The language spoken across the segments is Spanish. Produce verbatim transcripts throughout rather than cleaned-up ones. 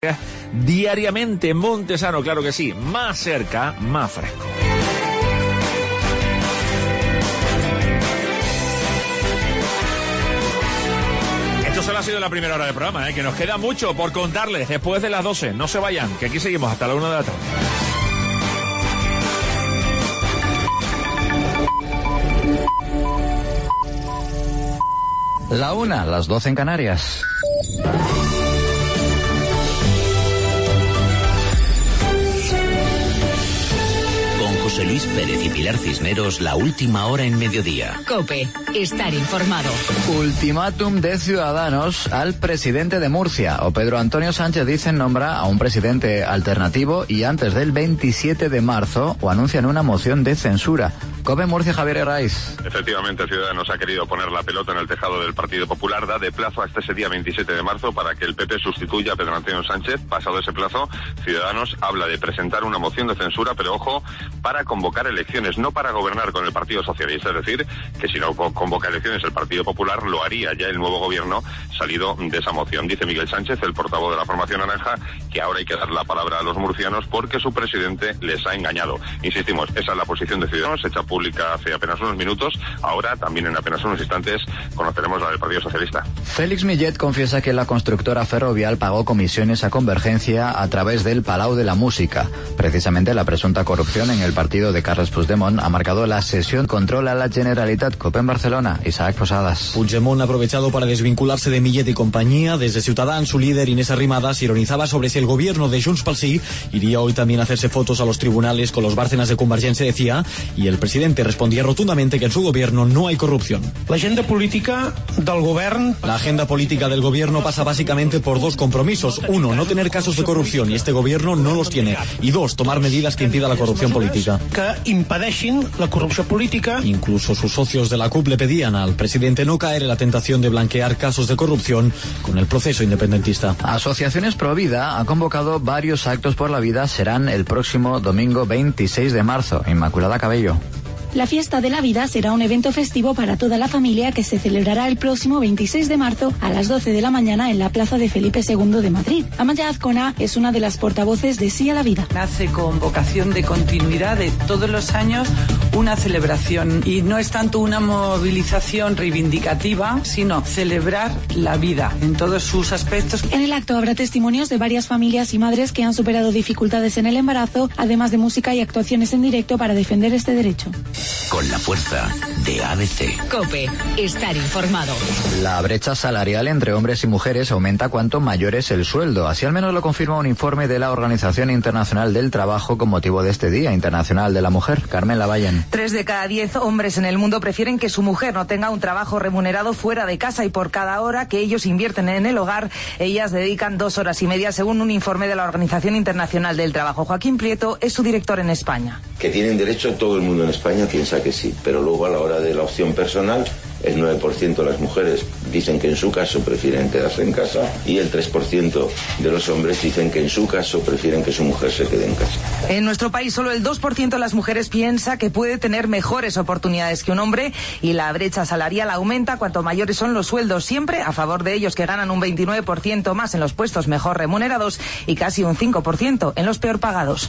diariamente en Montesano, claro que sí, más cerca, más fresco. Esto solo ha sido la primera hora del programa, ¿eh? Que nos queda mucho por contarles después de las doce. No se vayan, que aquí seguimos hasta la una de la tarde. La una, las doce en Canarias. José Luis Pérez y Pilar Cisneros, la última hora en mediodía. COPE, estar informado. Ultimátum de Ciudadanos al presidente de Murcia. O Pedro Antonio Sánchez dicen nombra a un presidente alternativo y antes del veintisiete de marzo o anuncian una moción de censura. COPE Murcia, Javier Herraiz. Efectivamente, Ciudadanos ha querido poner la pelota en el tejado del Partido Popular. Da de plazo hasta ese día veintisiete de marzo para que el P P sustituya a Pedro Antonio Sánchez. Pasado ese plazo, Ciudadanos habla de presentar una moción de censura, pero ojo, para convocar elecciones, no para gobernar con el Partido Socialista. Es decir, que si no convoca elecciones el Partido Popular, lo haría ya el nuevo gobierno salido de esa moción. Dice Miguel Sánchez, el portavoz de la formación naranja, que ahora hay que dar la palabra a los murcianos porque su presidente les ha engañado. Insistimos, esa es la posición de Ciudadanos, hecha pública hace apenas unos minutos. Ahora, también en apenas unos instantes, conoceremos la del Partido Socialista. Félix Millet confiesa que la constructora Ferrovial pagó comisiones a Convergencia a través del Palau de la Música. Precisamente la presunta corrupción en el partido de Carles Puigdemont ha marcado la sesión control a la Generalitat. COPE en Barcelona, Isaac Posadas. Puigdemont ha aprovechado para desvincularse de Millet y compañía. Desde Ciutadans, su líder Inés Arrimadas ironizaba sobre si el gobierno de Junts pel Sí iría hoy también a hacerse fotos a los tribunales con los Bárcenas de Convergencia, decía, y el presidente respondía rotundamente que en su gobierno no hay corrupción. La agenda política del gobierno... La agenda política del gobierno pasa básicamente por dos compromisos. Uno, no tener casos de corrupción, y este gobierno no los tiene. Y dos, tomar medidas que impidan la corrupción política. Que impedeixin la corrupción política. Incluso sus socios de la C U P le pedían al presidente no caer en la tentación de blanquear casos de corrupción con el proceso independentista. Asociaciones Pro Vida ha convocado varios actos por la vida. Serán el próximo domingo veintiséis de marzo. Inmaculada Cabello. La Fiesta de la Vida será un evento festivo para toda la familia que se celebrará el próximo veintiséis de marzo a las doce de la mañana en la Plaza de Felipe segundo de Madrid. Amaya Azcona es una de las portavoces de Sí a la Vida. Nace con vocación de continuidad de todos los años una celebración y no es tanto una movilización reivindicativa, sino celebrar la vida en todos sus aspectos. En el acto habrá testimonios de varias familias y madres que han superado dificultades en el embarazo, además de música y actuaciones en directo para defender este derecho. Con la fuerza de A B C. COPE, estar informado. La brecha salarial entre hombres y mujeres aumenta cuanto mayor es el sueldo. Así al menos lo confirma un informe de la Organización Internacional del Trabajo con motivo de este Día Internacional de la Mujer. Carmen Lavallen. Tres de cada diez hombres en el mundo prefieren que su mujer no tenga un trabajo remunerado fuera de casa y por cada hora que ellos invierten en el hogar, ellas dedican dos horas y media según un informe de la Organización Internacional del Trabajo. Joaquín Prieto es su director en España. Que tienen derecho todo el mundo en España piensa que sí, pero luego a la hora de la opción personal el nueve por ciento de las mujeres dicen que en su caso prefieren quedarse en casa y el tres por ciento de los hombres dicen que en su caso prefieren que su mujer se quede en casa. En nuestro país solo el dos por ciento de las mujeres piensa que puede tener mejores oportunidades que un hombre y la brecha salarial aumenta cuanto mayores son los sueldos, siempre a favor de ellos que ganan un veintinueve por ciento más en los puestos mejor remunerados y casi un cinco por ciento en los peor pagados.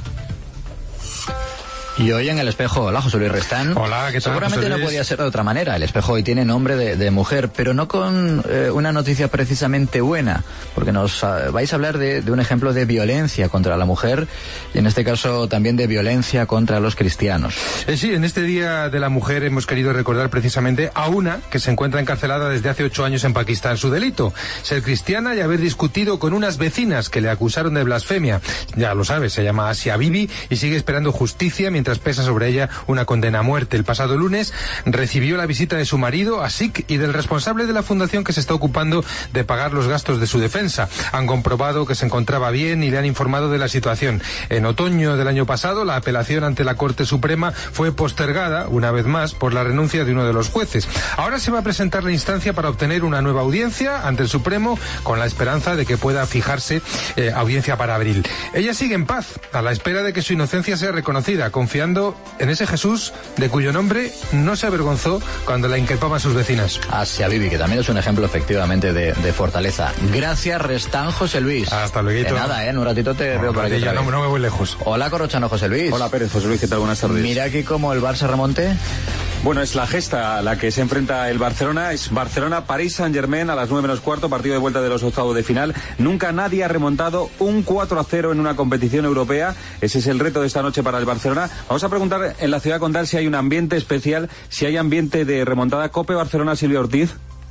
Y hoy en El Espejo, hola José Luis Restán. Hola, ¿qué tal? Seguramente no podía ser de otra manera. El Espejo hoy tiene nombre de, de mujer, pero no con eh, una noticia precisamente buena, porque nos uh, vais a hablar de, de un ejemplo de violencia contra la mujer y en este caso también de violencia contra los cristianos. Eh, sí, en este Día de la Mujer hemos querido recordar precisamente a una que se encuentra encarcelada desde hace ocho años en Pakistán. Su delito, ser cristiana y haber discutido con unas vecinas que le acusaron de blasfemia. Ya lo sabes, se llama Asia Bibi y sigue esperando justicia mientras mientras pesa sobre ella una condena a muerte. El pasado lunes recibió la visita de su marido, Asik, y del responsable de la fundación que se está ocupando de pagar los gastos de su defensa. Han comprobado que se encontraba bien y le han informado de la situación. En otoño del año pasado, la apelación ante la Corte Suprema fue postergada, una vez más, por la renuncia de uno de los jueces. Ahora se va a presentar la instancia para obtener una nueva audiencia ante el Supremo, con la esperanza de que pueda fijarse eh, audiencia para abril. Ella sigue en paz, a la espera de que su inocencia sea reconocida. Confía confiando en ese Jesús de cuyo nombre no se avergonzó cuando la increpaban sus vecinas. Asia Bibi, que también es un ejemplo efectivamente de, de fortaleza. Gracias, Restán, José Luis. Hasta luego. De nada, ¿eh? En un ratito te no, veo por aquí. Ya no, no me voy lejos. Hola, Corrochano, José Luis. Hola, Pérez, José Luis, ¿qué tal? Buenas tardes. Mira aquí cómo el Barça remonte. Bueno, es la gesta a la que se enfrenta el Barcelona. Es Barcelona-París Saint-Germain a las nueve menos cuarto, partido de vuelta de los octavos de final. Nunca nadie ha remontado un cuatro a cero en una competición europea. Ese es el reto de esta noche para el Barcelona. Vamos a preguntar en la ciudad condal si hay un ambiente especial, si hay ambiente de remontada. Cope Barcelona, Silvia Ortiz.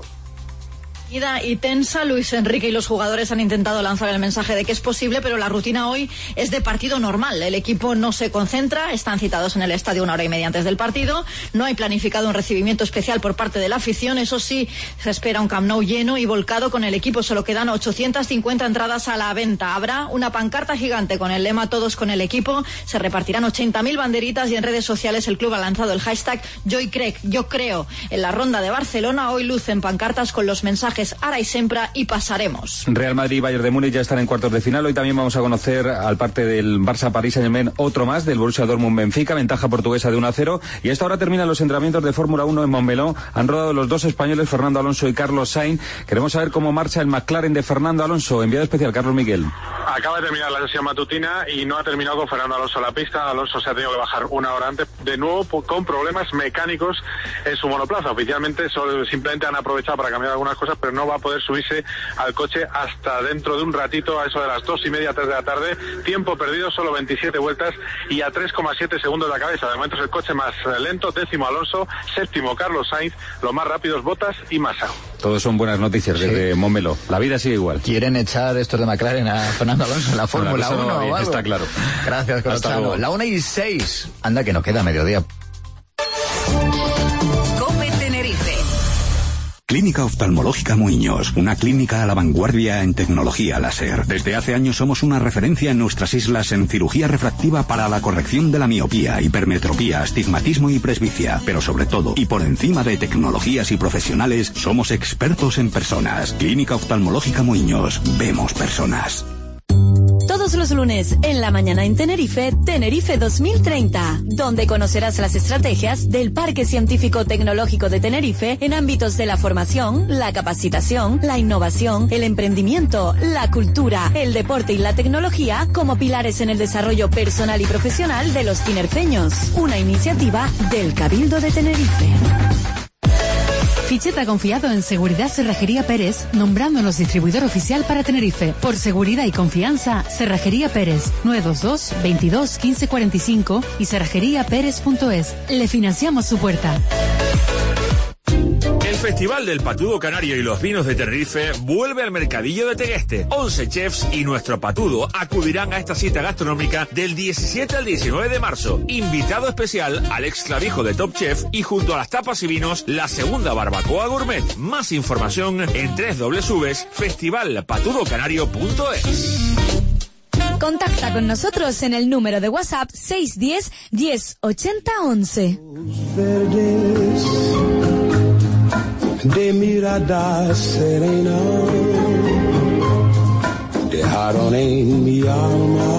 Y tensa, Luis Enrique y los jugadores han intentado lanzar el mensaje de que es posible, pero la rutina hoy es de partido normal. El equipo no se concentra, están citados en el estadio una hora y media antes del partido, no hay planificado un recibimiento especial por parte de la afición, eso sí, se espera un Camp Nou lleno y volcado con el equipo, solo quedan ochocientas cincuenta entradas a la venta. Habrá una pancarta gigante con el lema Todos con el equipo, se repartirán ochenta mil banderitas y en redes sociales el club ha lanzado el hashtag Yo crec, yo creo. En la ronda de Barcelona hoy lucen pancartas con los mensajes Ara y Sempra y pasaremos. Real Madrid y Bayern de Múnich ya están en cuartos de final. Hoy también vamos a conocer al parte del Barça París Saint-Germain otro más del Borussia Dortmund Benfica, ventaja portuguesa de uno a cero. Y a esta hora terminan los entrenamientos de Fórmula uno en Montmeló. Han rodado los dos españoles, Fernando Alonso y Carlos Sainz. Queremos saber cómo marcha el McLaren de Fernando Alonso. Enviado especial, Carlos Miguel. Acaba de terminar la sesión matutina y no ha terminado con Fernando Alonso la pista. Alonso se ha tenido que bajar una hora antes, de nuevo con problemas mecánicos en su monoplaza. Oficialmente solo, simplemente han aprovechado para cambiar algunas cosas, pero no va a poder subirse al coche hasta dentro de un ratito, a eso de las dos y media, tres de la tarde. Tiempo perdido, solo veintisiete vueltas y a tres coma siete segundos de la cabeza. De momento es el coche más lento, décimo Alonso, séptimo Carlos Sainz, los más rápidos Bottas y Massa. Todos son buenas noticias desde sí. Montmeló. La vida sigue igual. ¿Quieren echar estos de McLaren a Fernando Alonso en la Fórmula uno no, o algo? Está claro. Gracias, Corrochano. La una y seis. Anda que nos queda mediodía. Clínica Oftalmológica Muiños, una clínica a la vanguardia en tecnología láser. Desde hace años somos una referencia en nuestras islas en cirugía refractiva para la corrección de la miopía, hipermetropía, astigmatismo y presbicia. Pero sobre todo, y por encima de tecnologías y profesionales, somos expertos en personas. Clínica Oftalmológica Muiños, vemos personas. Todos los lunes en la mañana en Tenerife, Tenerife dos mil treinta, donde conocerás las estrategias del Parque Científico Tecnológico de Tenerife en ámbitos de la formación, la capacitación, la innovación, el emprendimiento, la cultura, el deporte y la tecnología como pilares en el desarrollo personal y profesional de los tinerfeños. Una iniciativa del Cabildo de Tenerife. Ficheta confiado en Seguridad Cerrajería Pérez, nombrándonos distribuidor oficial para Tenerife. Por seguridad y confianza, Cerrajería Pérez, nueve dos dos, veintidós, quince cuarenta y cinco y cerrajería pérez punto es. Le financiamos su puerta. El Festival del Patudo Canario y los Vinos de Tenerife vuelve al Mercadillo de Tegueste. once chefs y nuestro patudo acudirán a esta cita gastronómica del diecisiete al diecinueve de marzo. Invitado especial Alex Clavijo de Top Chef y junto a las tapas y vinos, la segunda barbacoa gourmet. Más información en doble u doble u doble u punto festival patudo canario punto es. Contacta con nosotros en el número de WhatsApp seis uno cero, diez, ochenta, once. De mirada serena, dejaron en mi alma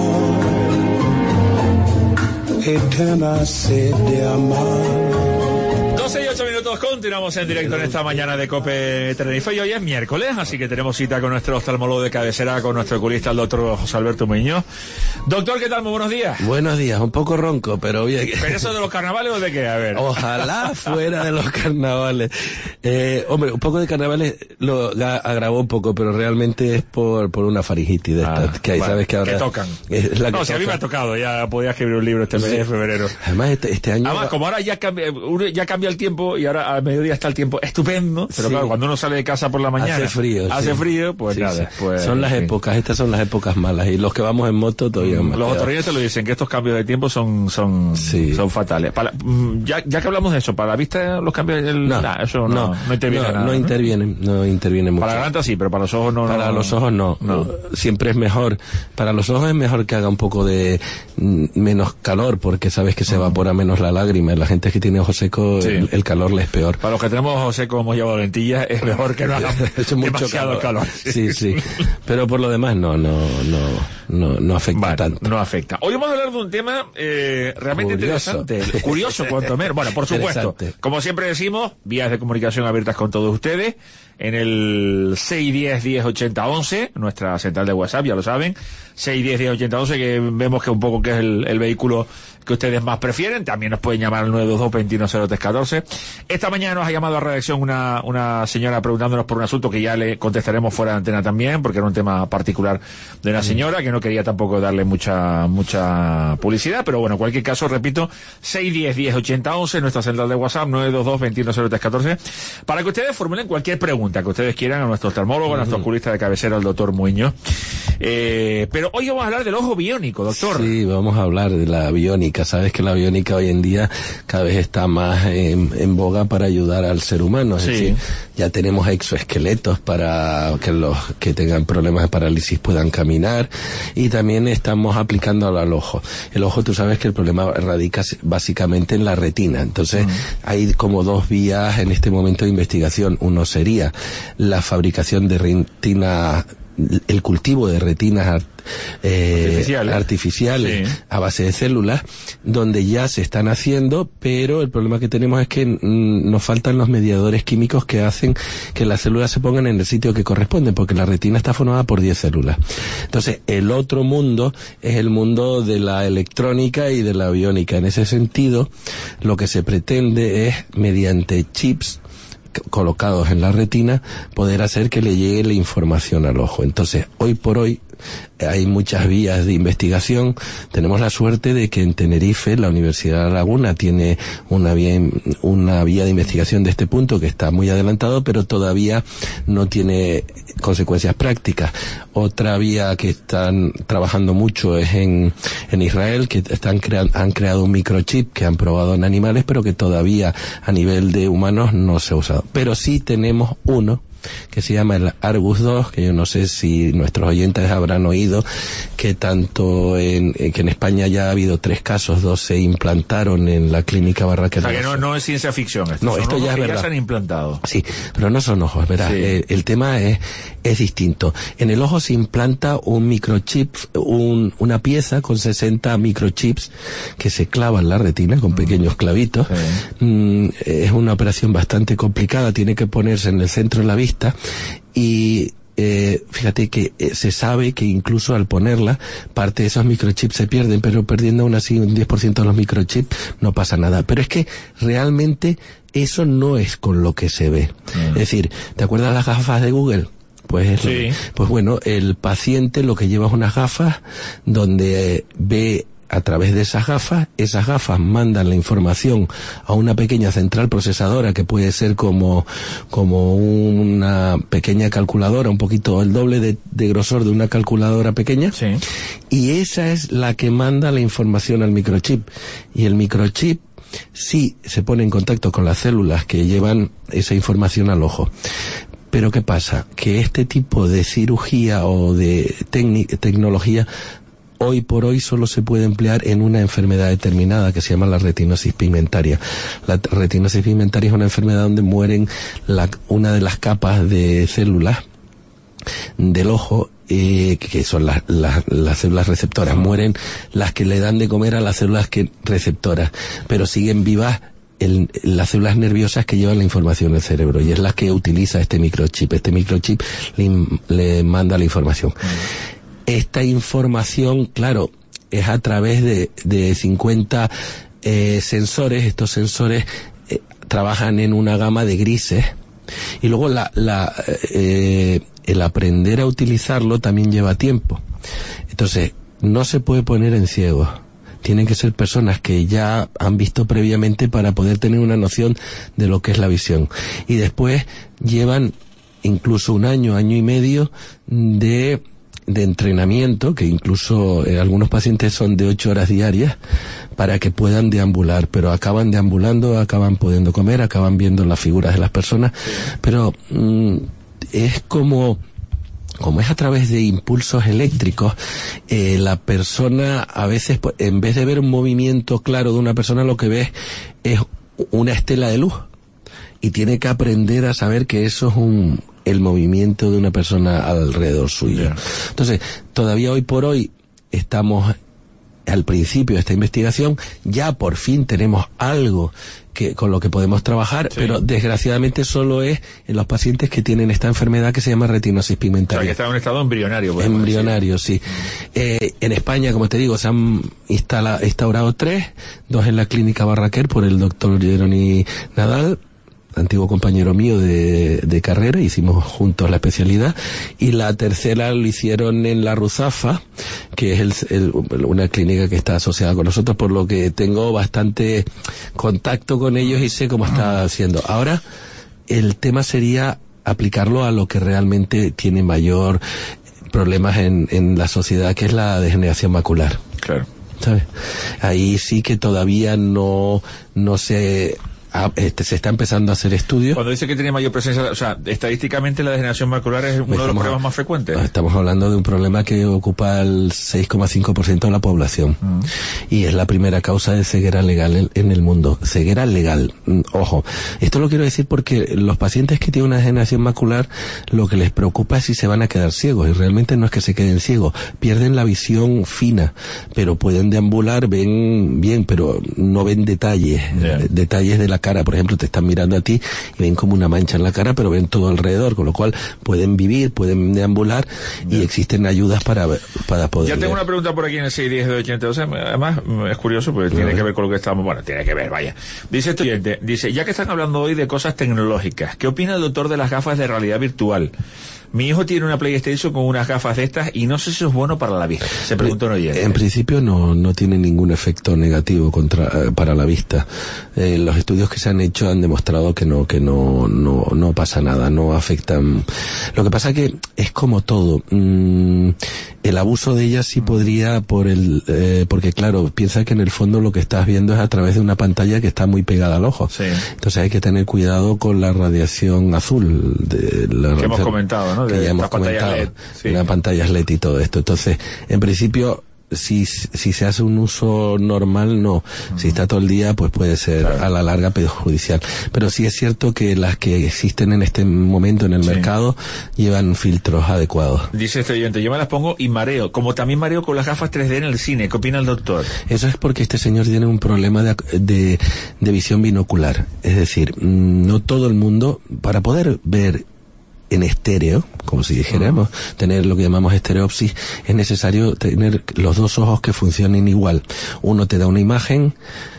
eterna sed de amar. doce y ocho minutos, continuamos en directo en esta mañana de COPE Tenerife y hoy es miércoles, así que tenemos cita con nuestro oftalmólogo de cabecera, con nuestro oculista, el doctor José Alberto Muñoz. Doctor, ¿qué tal? Muy buenos días. Buenos días, un poco ronco, pero bien. ¿Pero eso de los carnavales o de qué? A ver. Ojalá fuera de los carnavales. Eh, hombre, un poco de carnavales lo agravó un poco, pero realmente es por, por una faringitis de estas, ah, que hay, bueno, sabes que ahora... Que tocan. Es la que no, si toca. A mí me ha tocado, ya podía escribir un libro este mes sí. de febrero. Además, este, este año... Además, como ahora ya cambia, ya cambia el tiempo y ahora al mediodía está el tiempo estupendo, pero sí. claro, cuando uno sale de casa por la mañana... Hace frío. Hace sí. frío, pues sí, nada. Sí. Pues, son las sí. épocas, estas son las épocas malas, y los que vamos en moto todavía más. Los otorrinos te lo dicen, que estos cambios de tiempo son son sí. son fatales. Para, ya, ya que hablamos de eso, para la vista los cambios... El, no, nah, eso no, no, no interviene no, nada. No, ¿no? intervienen, no interviene mucho. Para la garganta sí, pero para los ojos no. Para no, los ojos no. no. Siempre es mejor. Para los ojos es mejor que haga un poco de mm, menos calor, porque sabes que se evapora menos la lágrima. La gente que tiene ojos secos, sí. el, el calor le es peor. Para los que tenemos ojos secos, hemos llevado lentillas, es mejor que no haga demasiado calor. calor. Sí, sí. Pero por lo demás, no, no, no. no, no afecta vale, tanto. No afecta. Hoy vamos a hablar de un tema eh, realmente Curioso. interesante, curioso cuanto menos. Bueno, por supuesto, como siempre decimos, vías de comunicación abiertas con todos ustedes, en el seis diez, diez ochenta, once, nuestra central de WhatsApp, ya lo saben, seis diez, diez ochenta, once, que vemos que un poco que es el, el vehículo que ustedes más prefieren. También nos pueden llamar al nueve dos dos, veintiuno cero tres catorce. Esta mañana nos ha llamado a redacción una, una señora preguntándonos por un asunto que ya le contestaremos fuera de antena también, porque era un tema particular de una señora que no quería tampoco darle mucha mucha publicidad, pero bueno, en cualquier caso, repito, seis diez, diez ochenta, once, nuestra central de WhatsApp, nueve dos dos, veintiuno cero tres catorce, para que ustedes formulen cualquier pregunta que ustedes quieran a nuestro oftalmólogo, a nuestro oculista de cabecera, el doctor Muñoz. Eh, pero hoy vamos a hablar del ojo biónico, doctor. Sí, vamos a hablar de la biónica. Sabes que la biónica hoy en día cada vez está más en, en boga para ayudar al ser humano. Es Sí. decir, ya tenemos exoesqueletos para que los que tengan problemas de parálisis puedan caminar, y también estamos aplicando al ojo. El ojo, tú sabes que el problema radica básicamente en la retina. Entonces, mm. hay como dos vías en este momento de investigación. Uno sería la fabricación de retina, el cultivo de retinas eh, artificiales, artificiales sí. a base de células, donde ya se están haciendo, pero el problema que tenemos es que mm, nos faltan los mediadores químicos que hacen que las células se pongan en el sitio que corresponde, porque la retina está formada por diez células. Entonces, el otro mundo es el mundo de la electrónica y de la biónica. En ese sentido, lo que se pretende es, mediante chips colocados en la retina, poder hacer que le llegue la información al ojo. Entonces, hoy por hoy hay muchas vías de investigación. Tenemos la suerte de que en Tenerife la Universidad de La Laguna tiene una vía, una vía de investigación de este punto que está muy adelantado, pero todavía no tiene consecuencias prácticas. Otra vía que están trabajando mucho es en, en Israel, que están crea, han creado un microchip que han probado en animales, pero que todavía a nivel de humanos no se ha usado. Pero sí tenemos uno que se llama el Argus dos, que yo no sé si nuestros oyentes habrán oído, que tanto en, que en España ya ha habido tres casos, dos se implantaron en la clínica Barraquer. O sea que no, no es ciencia ficción. Esto no, esto ya es verdad. Ya se han implantado. Sí, pero no son ojos, ¿verdad? Sí. Eh, el tema es, es distinto. En el ojo se implanta un microchip, un, una pieza con sesenta microchips que se clava en la retina con pequeños clavitos. Sí. Mm, es una operación bastante complicada, tiene que ponerse en el centro de la vista. Y eh, fíjate que eh, se sabe que incluso al ponerla, parte de esos microchips se pierden, pero perdiendo aún así un diez por ciento de los microchips no pasa nada. Pero es que realmente eso no es con lo que se ve. Mm. Es decir, ¿te acuerdas las gafas de Google? Pues, sí. pues bueno, el paciente lo que lleva es unas gafas donde eh, ve a través de esas gafas, esas gafas mandan la información a una pequeña central procesadora que puede ser como, como una pequeña calculadora, un poquito el doble de, de grosor de una calculadora pequeña, sí. y esa es la que manda la información al microchip. Y el microchip sí se pone en contacto con las células que llevan esa información al ojo. Pero ¿qué pasa? Que este tipo de cirugía o de tecnología hoy por hoy solo se puede emplear en una enfermedad determinada que se llama la retinosis pigmentaria. La retinosis pigmentaria es una enfermedad donde mueren la, una de las capas de células del ojo, eh, que son las, las, las células receptoras. Mueren las que le dan de comer a las células que receptoras, pero siguen vivas El, las células nerviosas que llevan la información del cerebro, y es la que utiliza este microchip. Este microchip le, le manda la información. Mm. Esta información, claro, es a través de, de cincuenta eh, sensores. Estos sensores eh, trabajan en una gama de grises, y luego la, la, eh, el aprender a utilizarlo también lleva tiempo. Entonces, no se puede poner en ciegos. Tienen que ser personas que ya han visto previamente para poder tener una noción de lo que es la visión. Y después llevan incluso un año, año y medio de, de entrenamiento, que incluso eh, algunos pacientes son de ocho horas diarias, para que puedan deambular. Pero acaban deambulando, acaban pudiendo comer, acaban viendo las figuras de las personas. Pero mm, es como... como es a través de impulsos eléctricos, eh, la persona a veces, en vez de ver un movimiento claro de una persona, lo que ve es una estela de luz, y tiene que aprender a saber que eso es un el movimiento de una persona alrededor suyo. Yeah. Entonces, todavía hoy por hoy estamos al principio de esta investigación, ya por fin tenemos algo que con lo que podemos trabajar, sí. pero desgraciadamente solo es en los pacientes que tienen esta enfermedad que se llama retinosis pigmentaria. O sea, que está en un estado embrionario. Embrionario, decir. sí. Mm. Eh, en España, como te digo, se han instala, instaurado tres, dos en la clínica Barraquer por el doctor Jeroni Nadal, antiguo compañero mío de, de carrera, hicimos juntos la especialidad, y la tercera lo hicieron en la Ruzafa, que es el, el, una clínica que está asociada con nosotros, por lo que tengo bastante contacto con ellos y sé cómo está haciendo. Ahora, el tema sería aplicarlo a lo que realmente tiene mayor problemas en, en la sociedad, que es la degeneración macular. Claro. ¿Sabes? Ahí sí que todavía no, no se... Este, se está empezando a hacer estudios. Cuando dice que tiene mayor presencia, o sea, estadísticamente la degeneración macular es uno estamos, de los problemas más frecuentes. Estamos hablando de un problema que ocupa el seis coma cinco por ciento de la población. Mm. Y es la primera causa de ceguera legal en, en el mundo. Ceguera legal. Ojo, esto lo quiero decir porque los pacientes que tienen una degeneración macular, lo que les preocupa es si se van a quedar ciegos. Y realmente no es que se queden ciegos. Pierden la visión fina, pero pueden deambular, ven bien, pero no ven detalles. Yeah. Detalles de la cara, por ejemplo, te están mirando a ti y ven como una mancha en la cara, pero ven todo alrededor, con lo cual pueden vivir, pueden deambular y existen ayudas para, para poder Ya tengo ver. Una pregunta por aquí en el seis diez de ochenta, o sea, además es curioso porque tiene que ver con lo que estamos, bueno, tiene que ver, vaya. Dice este oyente, dice, ya que están hablando hoy de cosas tecnológicas, ¿qué opina el doctor de las gafas de realidad virtual? Mi hijo tiene una PlayStation con unas gafas de estas y no sé si es bueno para la vista. Se preguntó un oyente. En principio no, no tiene ningún efecto negativo contra, eh, para la vista. Eh, los estudios que se han hecho han demostrado que no, que no, no, no pasa nada, no afectan. Lo que pasa que es como todo. Mm, el abuso de ellas sí podría por el, eh, porque claro, piensa que en el fondo lo que estás viendo es a través de una pantalla que está muy pegada al ojo. Sí. Entonces hay que tener cuidado con la radiación azul. De la que hemos comentado, ¿no? Que de ya hemos comentado, L E D, sí. La pantalla L E D y todo esto. Entonces, en principio, si, si se hace un uso normal, no. Uh-huh. Si está todo el día, pues puede ser claro. a la larga perjudicial. Pero sí es cierto que las que existen en este momento en el sí. mercado llevan filtros adecuados. Dice este oyente, yo me las pongo y mareo, como también mareo con las gafas tres D en el cine. ¿Qué opina el doctor? Eso es porque este señor tiene un problema de, de, de visión binocular. Es decir, no todo el mundo, para poder ver en estéreo, como si dijéramos, uh-huh. tener lo que llamamos estereopsis, es necesario tener los dos ojos que funcionen igual. Uno te da una imagen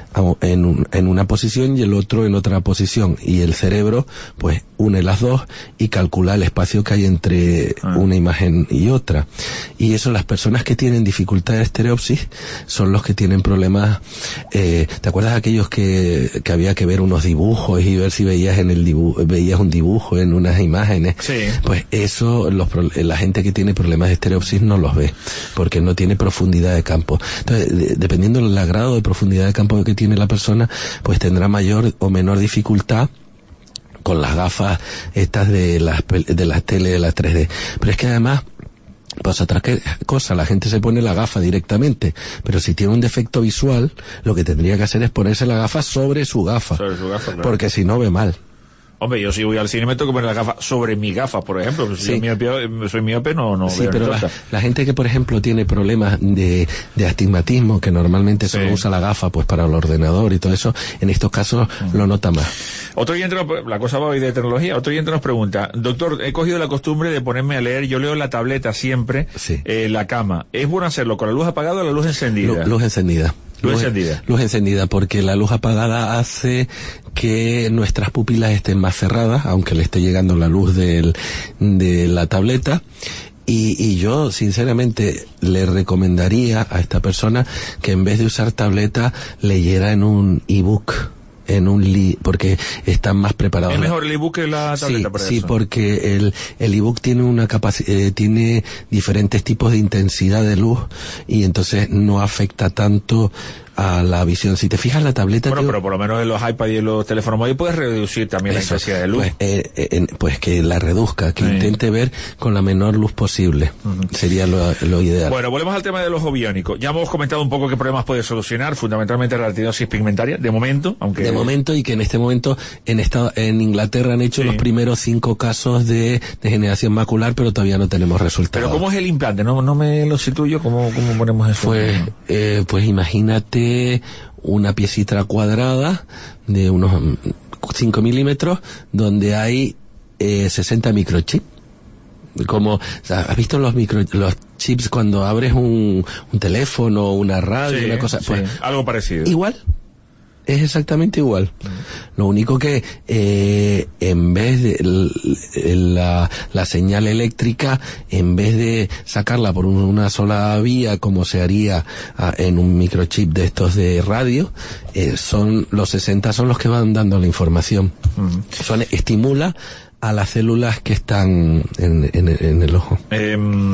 en, un, en una posición y el otro en otra posición, y el cerebro pues une las dos y calcula el espacio que hay entre uh-huh. una imagen y otra. Y eso, las personas que tienen dificultad de estereopsis son los que tienen problemas. eh, ¿te acuerdas de aquellos que, que había que ver unos dibujos y ver si veías en el dibujo, veías un dibujo en unas imágenes? Sí. Pues eso, los, la gente que tiene problemas de estereopsis no los ve, porque no tiene profundidad de campo. Entonces, de, dependiendo del grado de profundidad de campo que tiene la persona, pues tendrá mayor o menor dificultad con las gafas estas de las de las tele, de las tres D. Pero es que además, pues otra cosa, la gente se pone la gafa directamente, pero si tiene un defecto visual, lo que tendría que hacer es ponerse la gafa sobre su gafa, sobre su gafa, claro. Porque si no ve mal. Hombre, yo si voy al cine me tengo que poner la gafa sobre mi gafa, por ejemplo. Si sí. yo miope, soy miope, no, no sí, veo pero la, la gente que, por ejemplo, tiene problemas de, de astigmatismo, que normalmente sí. solo usa la gafa pues para el ordenador y todo eso, en estos casos uh-huh. lo nota más. Otro oyente, la cosa va hoy de tecnología, otro oyente nos pregunta, doctor, he cogido la costumbre de ponerme a leer, yo leo la tableta siempre, sí. en eh, la cama. ¿Es bueno hacerlo con la luz apagada o la luz encendida? Luz, luz encendida. Luz, luz encendida. Luz encendida, porque la luz apagada hace que nuestras pupilas estén más cerradas, aunque le esté llegando la luz del, de la tableta. Y, y yo, sinceramente, le recomendaría a esta persona que en vez de usar tableta, leyera en un ebook. En un li porque están más preparados. ¿Es mejor el ebook que la tableta sí, para sí, eso? porque el, el ebook tiene una capacidad, eh, tiene diferentes tipos de intensidad de luz y entonces no afecta tanto a la visión. Si te fijas la tableta... Bueno, tío, pero por lo menos en los iPads y en los teléfonos móviles puedes reducir también eso, la intensidad de luz. Pues, eh, eh, pues que la reduzca, que sí. intente ver con la menor luz posible. Uh-huh. Sería lo, lo ideal. Bueno, volvemos al tema del ojo biónico. Ya hemos comentado un poco qué problemas puede solucionar, fundamentalmente la retinosis pigmentaria, de momento, aunque... De momento, y que en este momento en estado, en Inglaterra han hecho sí. los primeros cinco casos de degeneración macular, pero todavía no tenemos resultados. Pero ¿cómo es el implante? No, no me lo sitúo yo, ¿cómo, cómo ponemos eso? Pues, eh, pues imagínate una piecita cuadrada de unos cinco milímetros donde hay eh, sesenta microchips. Como, o sea, ¿has visto los micro, los chips cuando abres un, un teléfono, una radio, sí, una cosa? Pues, sí, algo parecido. Igual. Es exactamente igual. Mm. Lo único que eh, en vez de la, la señal eléctrica, en vez de sacarla por una sola vía como se haría a, en un microchip de estos de radio, eh, son los sesenta son los que van dando la información. Mm. Son, estimula a las células que están en, en, en el ojo. Eh,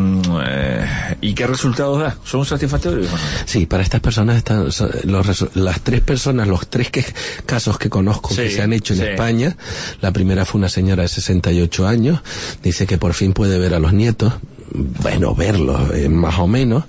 eh, ¿Y qué resultados da? ¿Son satisfactorios? Sí, para estas personas están los, las tres personas, los tres que, casos que conozco sí, que se han hecho en sí. España. La primera fue una señora de sesenta y ocho años, dice que por fin puede ver a los nietos. Bueno, verlos, eh, más o menos.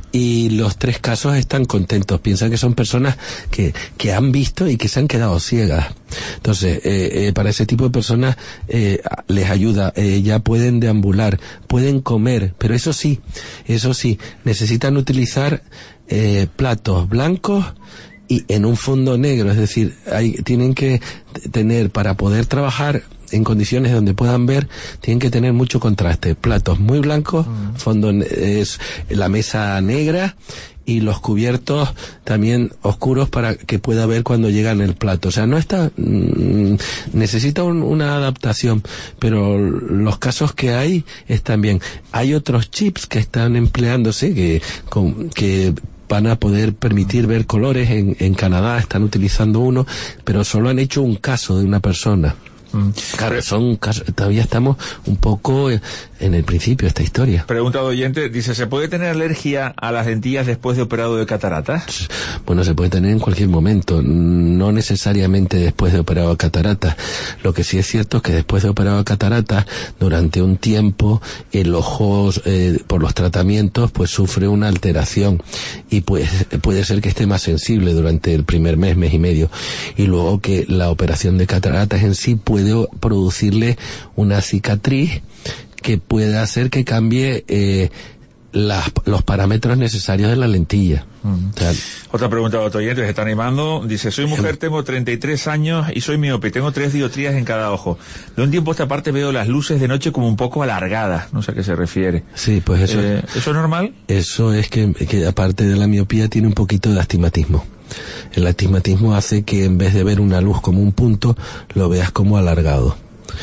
Y los tres casos están contentos. Piensan que son personas que, que han visto y que se han quedado ciegas. Entonces, eh, eh, para ese tipo de personas eh, les ayuda. Eh, ya pueden deambular, pueden comer, pero eso sí, eso sí, necesitan utilizar eh, platos blancos y en un fondo negro. Es decir, hay, tienen que tener, para poder trabajar en condiciones donde puedan ver, tienen que tener mucho contraste. Platos muy blancos, mm. fondo es la mesa negra y los cubiertos también oscuros para que pueda ver cuando llegan el plato. O sea, no está, mmm, necesita un, una adaptación, pero los casos que hay están bien. Hay otros chips que están empleándose que, con, que van a poder permitir ver colores. En, en Canadá están utilizando uno, pero solo han hecho un caso de una persona. Mm. Claro, son casos, todavía estamos un poco en el principio de esta historia. Pregunta de oyente, dice, ¿se puede tener alergia a las lentillas después de operado de cataratas? Bueno, se puede tener en cualquier momento, no necesariamente después de operado de cataratas. Lo que sí es cierto es que después de operado de cataratas, durante un tiempo, el ojo, eh, por los tratamientos, pues sufre una alteración y pues puede ser que esté más sensible durante el primer mes, mes y medio, y luego que la operación de cataratas en sí puede puede producirle una cicatriz que puede hacer que cambie eh, las, los parámetros necesarios de la lentilla. Mm. O sea, otra pregunta de otro oyente, se está animando, dice, soy mujer, tengo treinta y tres años y soy miope, tengo tres dioptrías en cada ojo. De un tiempo a esta parte veo las luces de noche como un poco alargadas, no sé a qué se refiere. Sí, pues eso... Eh, ¿Eso es normal? Eso es que, que aparte de la miopía tiene un poquito de astigmatismo. El astigmatismo hace que en vez de ver una luz como un punto, lo veas como alargado.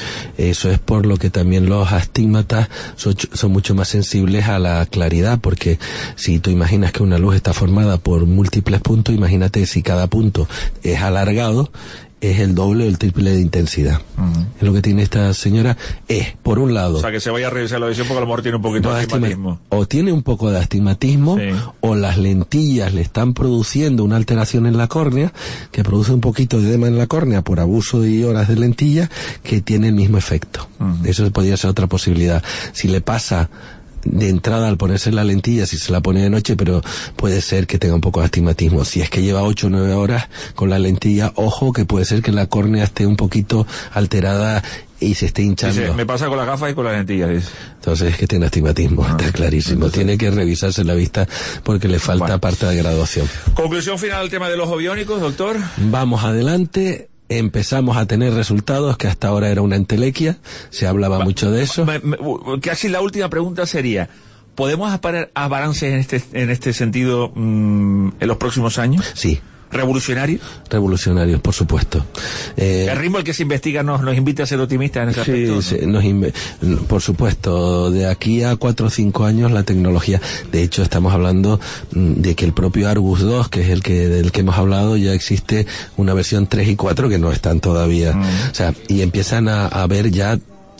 Eso es por lo que también los astigmatas son, son mucho más sensibles a la claridad, porque si tú imaginas que una luz está formada por múltiples puntos, imagínate si cada punto es alargado, es el doble o el triple de intensidad. Uh-huh. Es lo que tiene esta señora, es, por un lado... O sea, que se vaya a revisar la visión porque a lo mejor tiene un poquito de astigmatismo. O tiene un poco de astigmatismo, sí. O las lentillas le están produciendo una alteración en la córnea, que produce un poquito de edema en la córnea por abuso de horas de lentilla, que tiene el mismo efecto. Uh-huh. Eso podría ser otra posibilidad. Si le pasa de entrada al ponerse la lentilla, si se la pone de noche, pero puede ser que tenga un poco de astigmatismo. Si es que lleva ocho o nueve horas con la lentilla, ojo que puede ser que la córnea esté un poquito alterada y se esté hinchando. Dice, me pasa con las gafas y con las lentillas, dice. Entonces es que tiene astigmatismo, ah, está clarísimo. Entonces... Tiene que revisarse la vista porque le falta bueno. parte de graduación. Conclusión final del tema de los ojo biónicos, doctor. Vamos adelante. Empezamos a tener resultados que hasta ahora era una entelequia, se hablaba va, mucho de eso. Va, me, casi la última pregunta sería, ¿podemos aparar avances en este en este sentido mmm, en los próximos años? Sí. ¿Revolucionarios? Revolucionarios, por supuesto. Eh, el ritmo al que se investiga nos, nos invita a ser optimistas en ese sí, aspecto. Sí, nos inve- por supuesto, de aquí a cuatro o cinco años la tecnología, de hecho estamos hablando de que el propio Argus dos, que es el que del que hemos hablado, ya existe una versión tres y cuatro que no están todavía, mm. o sea, y empiezan a, a ver ya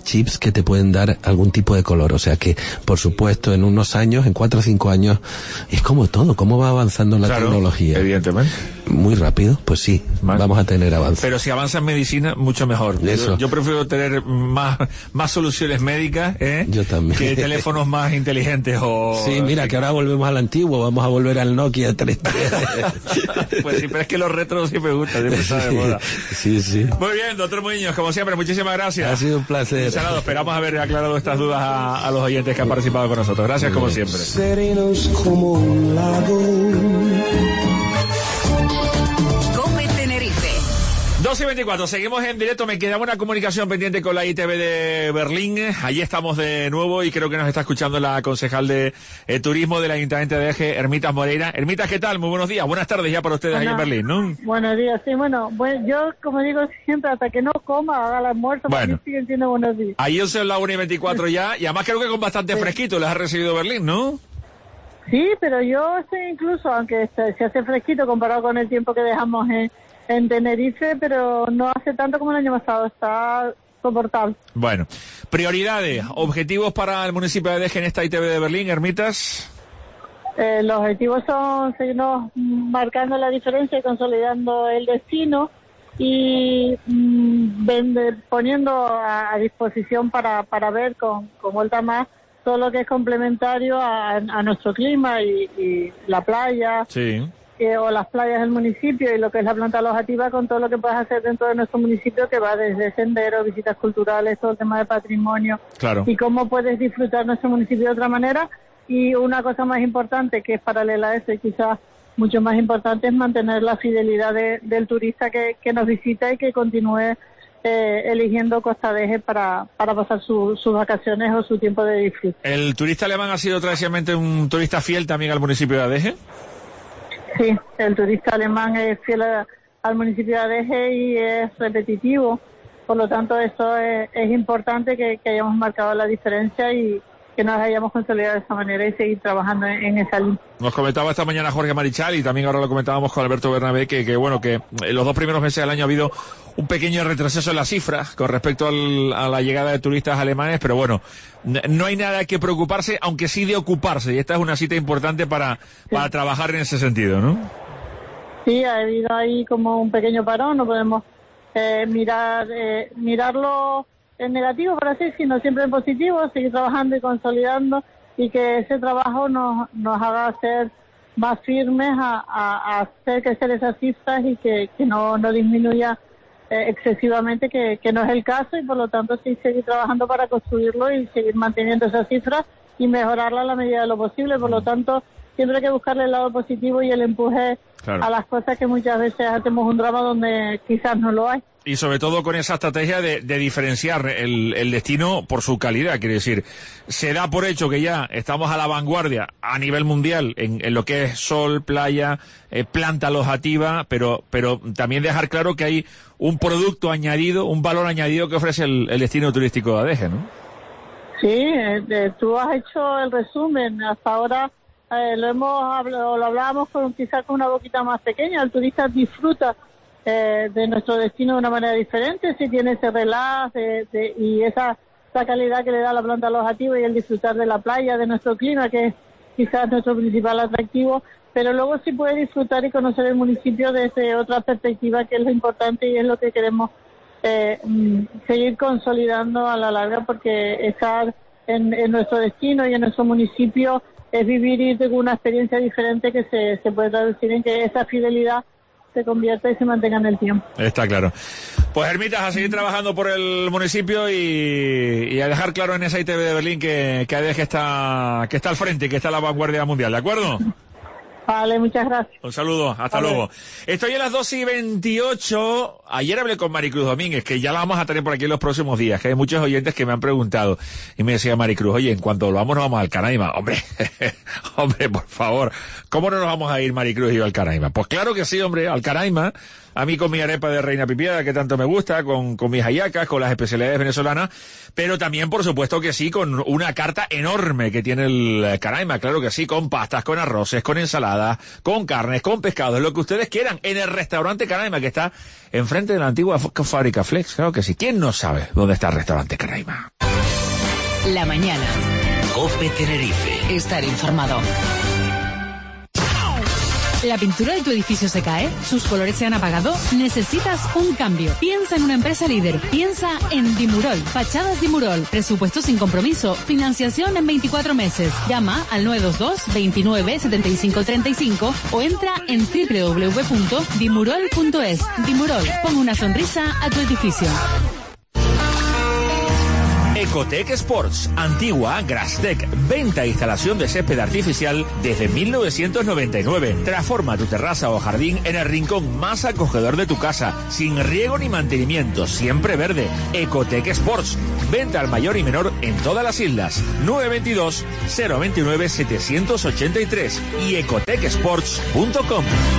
chips que te pueden dar algún tipo de color. O sea que, por supuesto, en unos años, en cuatro o cinco años, es como todo, cómo va avanzando la claro, tecnología. Evidentemente. Muy rápido, pues sí, Mal. vamos a tener avance. Pero si avanza en medicina, mucho mejor. Eso. Yo, yo prefiero tener más, más soluciones médicas, ¿eh? Yo también. Que teléfonos más inteligentes o... Sí, mira, que ahora volvemos al antiguo, vamos a volver al Nokia tres tres. Pues sí, pero es que los retros sí me gustan, siempre está de moda. Sí, sí. Muy bien, doctor Muñoz, como siempre, muchísimas gracias. Ha sido un placer. Salado, esperamos haber aclarado estas dudas a, a los oyentes que han participado con nosotros. Gracias, como siempre. Serenos como un lago. dos y veinticuatro, seguimos en directo. Me quedaba una comunicación pendiente con la I T V de Berlín. Allí estamos de nuevo y creo que nos está escuchando la concejal de eh, turismo del Ayuntamiento de Eje, Hermitas Moreira. Hermitas, ¿qué tal? Muy buenos días. Buenas tardes ya para ustedes bueno, ahí en Berlín, ¿no? Buenos días, sí, bueno, bueno, yo como digo siempre, hasta que no coma, haga el almuerzo, bueno, para mí siguen siendo buenos días. Ahí son las una y veinticuatro ya, y además creo que con bastante sí. fresquito les ha recibido Berlín, ¿no? Sí, pero yo estoy incluso, aunque se, se hace fresquito comparado con el tiempo que dejamos en... en Tenerife, pero no hace tanto como el año pasado, está soportable. Bueno, prioridades, objetivos para el municipio de Deje en esta I T V de Berlín, Hermitas. Eh, los objetivos son seguirnos marcando la diferencia y consolidando el destino y mmm, vender, poniendo a, a disposición para, para ver con, con vuelta más todo lo que es complementario a, a nuestro clima y, y la playa. Sí. Eh, o las playas del municipio y lo que es la planta alojativa con todo lo que puedes hacer dentro de nuestro municipio, que va desde senderos, visitas culturales, todo el tema de patrimonio, claro. Y cómo puedes disfrutar nuestro municipio de otra manera. Y una cosa más importante, que es paralela a eso y quizás mucho más importante, es mantener la fidelidad de, del turista que, que nos visita y que continúe eh, eligiendo Costa de Eje para, para pasar su, sus vacaciones o su tiempo de disfrute. ¿El turista alemán ha sido tradicionalmente un turista fiel también al municipio de Adeje? Sí, el turista alemán es fiel a, al municipio de Adeje y es repetitivo. Por lo tanto, esto es, es importante que, que hayamos marcado la diferencia y que nos hayamos consolidado de esa manera y seguir trabajando en, en esa línea. Nos comentaba esta mañana Jorge Marichal y también ahora lo comentábamos con Alberto Bernabé que, que bueno, que en los dos primeros meses del año ha habido un pequeño retroceso en las cifras con respecto al, a la llegada de turistas alemanes, pero bueno, no hay nada que preocuparse, aunque sí de ocuparse, y esta es una cita importante para, sí. para trabajar en ese sentido, ¿no? Sí, ha habido ahí como un pequeño parón, no podemos eh, mirar eh, mirarlo en negativo, por así, sino siempre en positivo, seguir trabajando y consolidando y que ese trabajo nos, nos haga ser más firmes a, a, a hacer crecer esas cifras y que, que no, no disminuya eh, excesivamente, que, que no es el caso, y por lo tanto sí seguir trabajando para construirlo y seguir manteniendo esas cifras y mejorarla a la medida de lo posible. Por lo tanto, siempre hay que buscarle el lado positivo y el empuje claro. a las cosas que muchas veces hacemos un drama donde quizás no lo hay. Y sobre todo con esa estrategia de, de diferenciar el, el destino por su calidad. Quiere decir, se da por hecho que ya estamos a la vanguardia a nivel mundial en, en lo que es sol, playa, eh, planta alojativa, pero, pero también dejar claro que hay un producto añadido, un valor añadido que ofrece el, el destino turístico de Adeje, ¿no? Sí, eh, tú has hecho el resumen. Hasta ahora eh, lo hemos hablado, lo hablábamos con, quizás con una boquita más pequeña. El turista disfruta Eh, de nuestro destino de una manera diferente, si tiene ese relax de, de, y esa, esa calidad que le da la planta alojativa y el disfrutar de la playa, de nuestro clima, que es quizás nuestro principal atractivo, pero luego sí puede disfrutar y conocer el municipio desde otra perspectiva, que es lo importante y es lo que queremos eh, seguir consolidando a la larga, porque estar en, en nuestro destino y en nuestro municipio es vivir y tener una experiencia diferente que se, se puede traducir en que esa fidelidad se convierta y se mantenga en el tiempo. Está claro. Pues Hermitas, a seguir trabajando por el municipio y, y a dejar claro en esa I T V de Berlín que, que Adeje está, que está al frente, que está a la vanguardia mundial, ¿de acuerdo? Vale, muchas gracias. Un saludo, hasta vale. luego. Estoy a las dos y veintiocho. Ayer hablé con Maricruz Domínguez, que ya la vamos a tener por aquí en los próximos días, que hay muchos oyentes que me han preguntado. Y me decía Maricruz, oye, en cuanto volvamos nos vamos al Canaima. Hombre, hombre, por favor, ¿cómo no nos vamos a ir Maricruz y yo al Canaima? Pues claro que sí, hombre, al Canaima. A mí con mi arepa de reina pipiada, que tanto me gusta, con, con mis hallacas, con las especialidades venezolanas, pero también, por supuesto que sí, con una carta enorme que tiene el Canaima, claro que sí, con pastas, con arroces, con ensaladas, con carnes, con pescados, lo que ustedes quieran, en el restaurante Canaima, que está enfrente enfrente de la antigua fábrica Flex, claro que sí. ¿Quién no sabe dónde está el restaurante Canaima? La mañana. COPE Tenerife. Estar informado. ¿La pintura de tu edificio se cae? ¿Sus colores se han apagado? ¿Necesitas un cambio? Piensa en una empresa líder. Piensa en Dimurol. Fachadas Dimurol. Presupuesto sin compromiso. Financiación en veinticuatro meses. Llama al nueve dos dos, veintinueve, setenta y cinco treinta y cinco o entra en doble u doble u doble u punto dimurol punto es. Dimurol. Pon una sonrisa a tu edificio. Ecotec Sports, antigua Grastec, venta e instalación de césped artificial desde mil novecientos noventa y nueve. Transforma tu terraza o jardín en el rincón más acogedor de tu casa, sin riego ni mantenimiento, siempre verde. Ecotec Sports, venta al mayor y menor en todas las islas. nueve dos dos, cero dos nueve, siete ocho tres y ecotec sports punto com.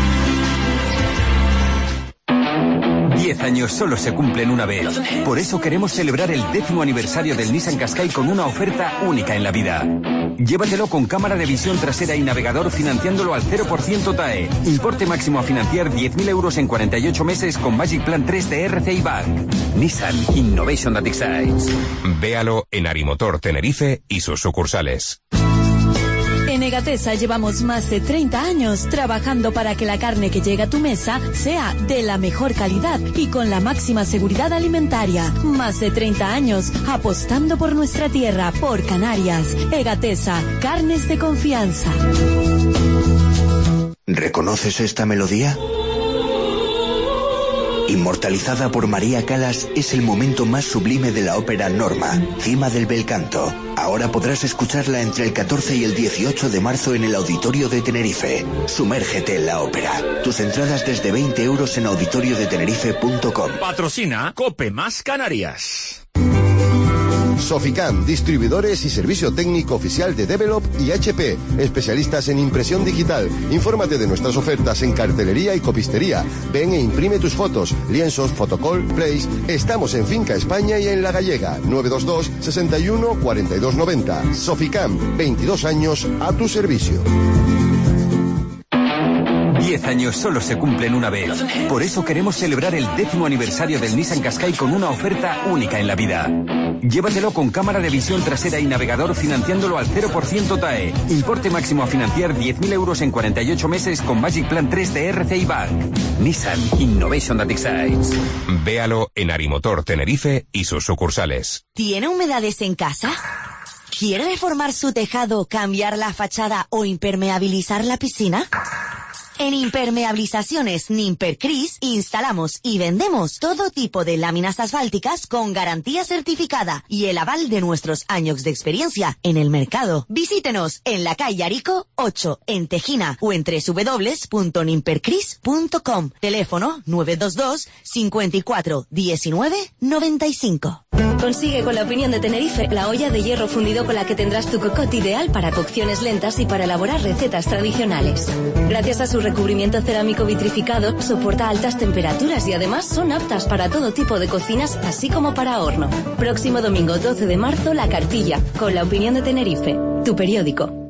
Diez años solo se cumplen una vez. Por eso queremos celebrar el décimo aniversario del Nissan Qashqai con una oferta única en la vida. Llévatelo con cámara de visión trasera y navegador financiándolo al cero por ciento T A E. Importe máximo a financiar diez mil euros en cuarenta y ocho meses con Magic Plan tres de R C I Bank. Nissan Innovation that excites. Véalo en Arimotor Tenerife y sus sucursales. En Egatesa llevamos más de treinta años trabajando para que la carne que llega a tu mesa sea de la mejor calidad y con la máxima seguridad alimentaria. Más de treinta años apostando por nuestra tierra, por Canarias. Egatesa, carnes de confianza. ¿Reconoces esta melodía? Inmortalizada por María Callas, es el momento más sublime de la ópera Norma, Cima del Bel Canto. Ahora podrás escucharla entre el catorce y el dieciocho de marzo en el Auditorio de Tenerife. Sumérgete en la ópera. Tus entradas desde veinte euros en auditorio de tenerife punto com. Patrocina Cope Más Canarias. Soficam, distribuidores y servicio técnico oficial de Develop y H P, especialistas en impresión digital. Infórmate de nuestras ofertas en cartelería y copistería. Ven e imprime tus fotos, lienzos, fotocall, plays. Estamos en Finca España y en La Gallega, nueve dos dos, sesenta y uno, cuarenta y dos noventa. Soficam, veintidós años a tu servicio. Diez años solo se cumplen una vez. Por eso queremos celebrar el décimo aniversario del Nissan Qashqai con una oferta única en la vida. Llévatelo con cámara de visión trasera y navegador financiándolo al cero por ciento T A E. Importe máximo a financiar diez mil euros en cuarenta y ocho meses con Magic Plan tres de R C I Bank. Nissan Innovation that excites. Véalo en Arimotor Tenerife y sus sucursales. ¿Tiene humedades en casa? ¿Quiere reformar su tejado, cambiar la fachada o impermeabilizar la piscina? En Impermeabilizaciones Nimpercris instalamos y vendemos todo tipo de láminas asfálticas con garantía certificada y el aval de nuestros años de experiencia en el mercado. Visítenos en la calle Arico ocho en Tejina o en doble u doble u doble u punto nimpercris punto com. Teléfono nueve dos dos, cincuenta y cuatro, diecinueve, noventa y cinco. Consigue con la opinión de Tenerife la olla de hierro fundido con la que tendrás tu cocotte ideal para cocciones lentas y para elaborar recetas tradicionales. Gracias a su recubrimiento cerámico vitrificado, soporta altas temperaturas y además son aptas para todo tipo de cocinas, así como para horno. Próximo domingo doce de marzo, La Cartilla, con la opinión de Tenerife, tu periódico.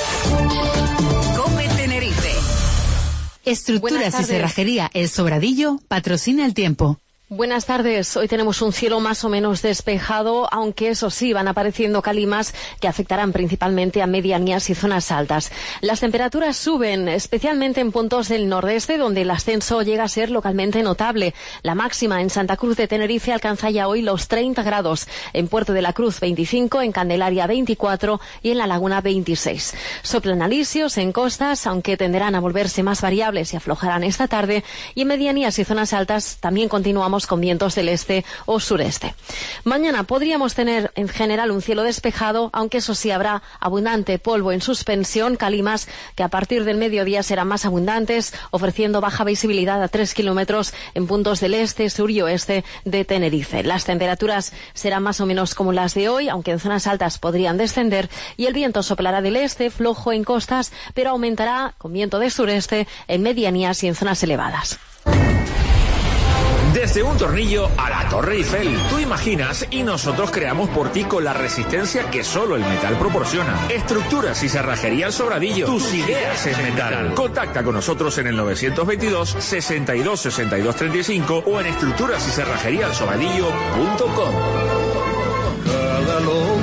COPE Tenerife. Estructuras y cerrajería El Sobradillo patrocina el tiempo. Buenas tardes. Hoy tenemos un cielo más o menos despejado, aunque eso sí, van apareciendo calimas que afectarán principalmente a medianías y zonas altas. Las temperaturas suben, especialmente en puntos del nordeste, donde el ascenso llega a ser localmente notable. La máxima en Santa Cruz de Tenerife alcanza ya hoy los treinta grados, en Puerto de la Cruz veinticinco, en Candelaria veinticuatro y en La Laguna veintiséis. Soplan alisios en costas, aunque tenderán a volverse más variables y aflojarán esta tarde, y en medianías y zonas altas también continuamos con vientos del este o sureste. Mañana podríamos tener en general un cielo despejado, aunque eso sí habrá abundante polvo en suspensión, calimas que a partir del mediodía serán más abundantes, ofreciendo baja visibilidad a tres kilómetros en puntos del este, sur y oeste de Tenerife. Las temperaturas serán más o menos como las de hoy, aunque en zonas altas podrían descender, y el viento soplará del este, flojo en costas, pero aumentará con viento de sureste en medianías y en zonas elevadas. Desde un tornillo a la Torre Eiffel, tú imaginas y nosotros creamos por ti con la resistencia que solo el metal proporciona. Estructuras y cerrajería al Sobradillo. Tus ideas en metal. Contacta con nosotros en el novecientos veintidós, sesenta y dos, sesenta y dos, treinta y cinco o en estructuras y cerrajería al sobradillo punto com. Cada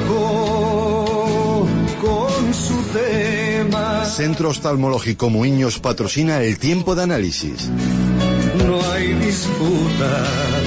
loco con su tema. Centro Oftalmológico Muiños patrocina El Tiempo de Análisis. No hay disputa.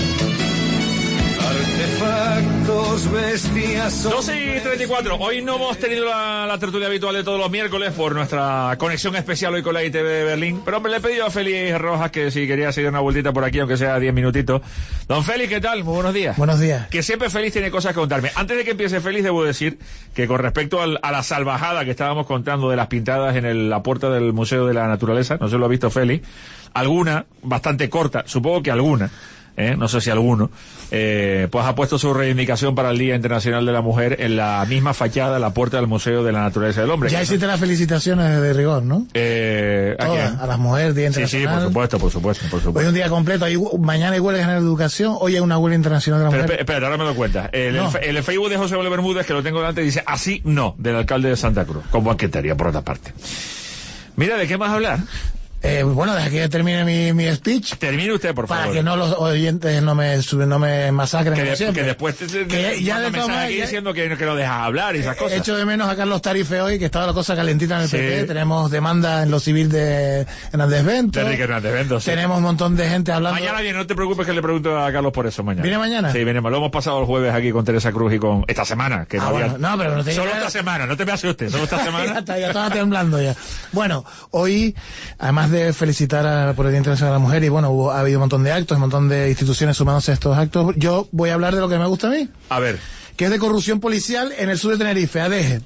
Artefactos, bestias. doce y treinta y cuatro. Hoy no hemos tenido la, la tertulia habitual de todos los miércoles por nuestra conexión especial hoy con la I T V de Berlín. Pero le he pedido a Félix Rojas que si quería seguir una vueltita por aquí, aunque sea diez minutitos. Don Félix, ¿qué tal? Muy buenos días. Buenos días. Que siempre Félix tiene cosas que contarme. Antes de que empiece Félix, debo decir que con respecto al, a la salvajada que estábamos contando de las pintadas en el, la puerta del Museo de la Naturaleza, no se lo ha visto Félix, alguna, bastante corta, supongo que alguna, ¿eh? No sé si alguno, eh, pues ha puesto su reivindicación para el Día Internacional de la Mujer en la misma fachada, la puerta del Museo de la Naturaleza del Hombre. Ya hiciste las felicitaciones de rigor, ¿no? Eh, ¿a, Todas, a las mujeres, Día Internacional. Sí, sí, por supuesto, por supuesto, por supuesto. Hoy es un día completo, hay, mañana hay huelgas en la educación, hoy hay una huelga internacional de la Pero, mujer. Espera, espera, ahora me doy cuenta. El, No. el, el Facebook de José Manuel Bermúdez, que lo tengo delante, dice así no, del alcalde de Santa Cruz, con banquetería por otra parte. Mira, ¿de qué más hablar? Eh, bueno, deja que termine mi, mi speech. Termine usted, por favor. Para que no los oyentes no me suben, no me masacren. Que, como de, siempre. que después te, te, Que ya de me todas sale aquí maneras, diciendo que, que lo dejas hablar y esas cosas. Echo de menos a Carlos Tarife hoy, que estaba la cosa calentita en el Sí. P P. Tenemos demanda en lo civil de Hernández Bento. De Enrique Hernández Bento, sí. Tenemos un montón de gente hablando. Mañana viene, no te preocupes que le pregunto a Carlos por eso mañana. ¿Viene mañana? Sí, viene. Lo hemos pasado el jueves aquí con Teresa Cruz y con esta semana. Que Ah, no había... bueno, no, pero no te Solo digas- esta semana, no te me asustes, solo esta ya semana. está, ya estaba temblando ya. Bueno, hoy, además de felicitar a, por el Día Internacional de la Mujer, y bueno, hubo, ha habido un montón de actos, un montón de instituciones sumándose a estos actos, yo voy a hablar de lo que me gusta a mí. A ver. Que es de corrupción policial en el sur de Tenerife, Adeje.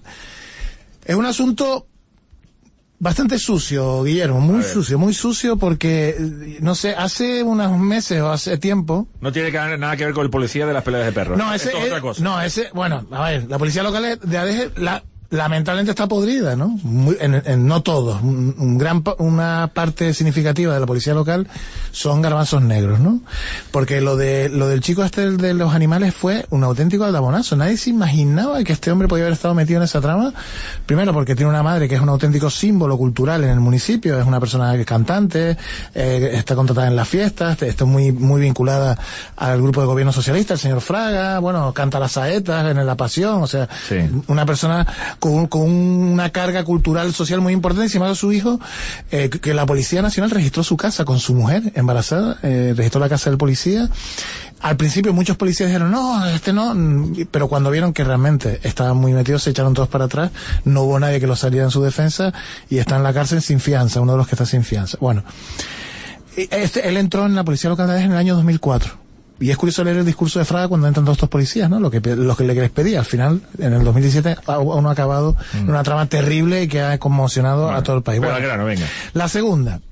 Es un asunto bastante sucio, Guillermo, muy sucio, muy sucio porque, no sé, hace unos meses o hace tiempo... No tiene que, nada que ver con el policía de las peleas de perros. No, ese Esto es es, otra cosa. no, ese, bueno, a ver, la policía local de Adeje, la, lamentablemente está podrida, ¿no? Muy, en, en, no todos, un, un gran, una parte significativa de la policía local son garbanzos negros, ¿no? Porque lo de, lo del chico este de los animales fue un auténtico aldabonazo. Nadie se imaginaba que este hombre podía haber estado metido en esa trama. Primero porque tiene una madre que es un auténtico símbolo cultural en el municipio, es una persona que es cantante, eh, está contratada en las fiestas, está muy, muy vinculada al grupo de gobierno socialista, el señor Fraga, bueno, canta las saetas en La Pasión, o sea, Sí. una persona con, con una carga cultural social muy importante. Y sin embargo su hijo, eh, que, que la Policía Nacional registró su casa con su mujer embarazada, eh, registró la casa del policía. Al principio muchos policías dijeron, no, este no, pero cuando vieron que realmente estaban muy metidos, se echaron todos para atrás, no hubo nadie que los saliera en su defensa y está en la cárcel sin fianza, uno de los que está sin fianza. Bueno, este, él entró en la Policía Local de Adeje en el año dos mil cuatro. Y es curioso leer el discurso de Fraga cuando entran todos estos policías, ¿no? Lo que, lo que les pedía. Al final, en el dos mil diecisiete, uno ha acabado mm. en una trama terrible que ha conmocionado bueno, a todo el país. Bueno, bueno, grano, venga. La segunda.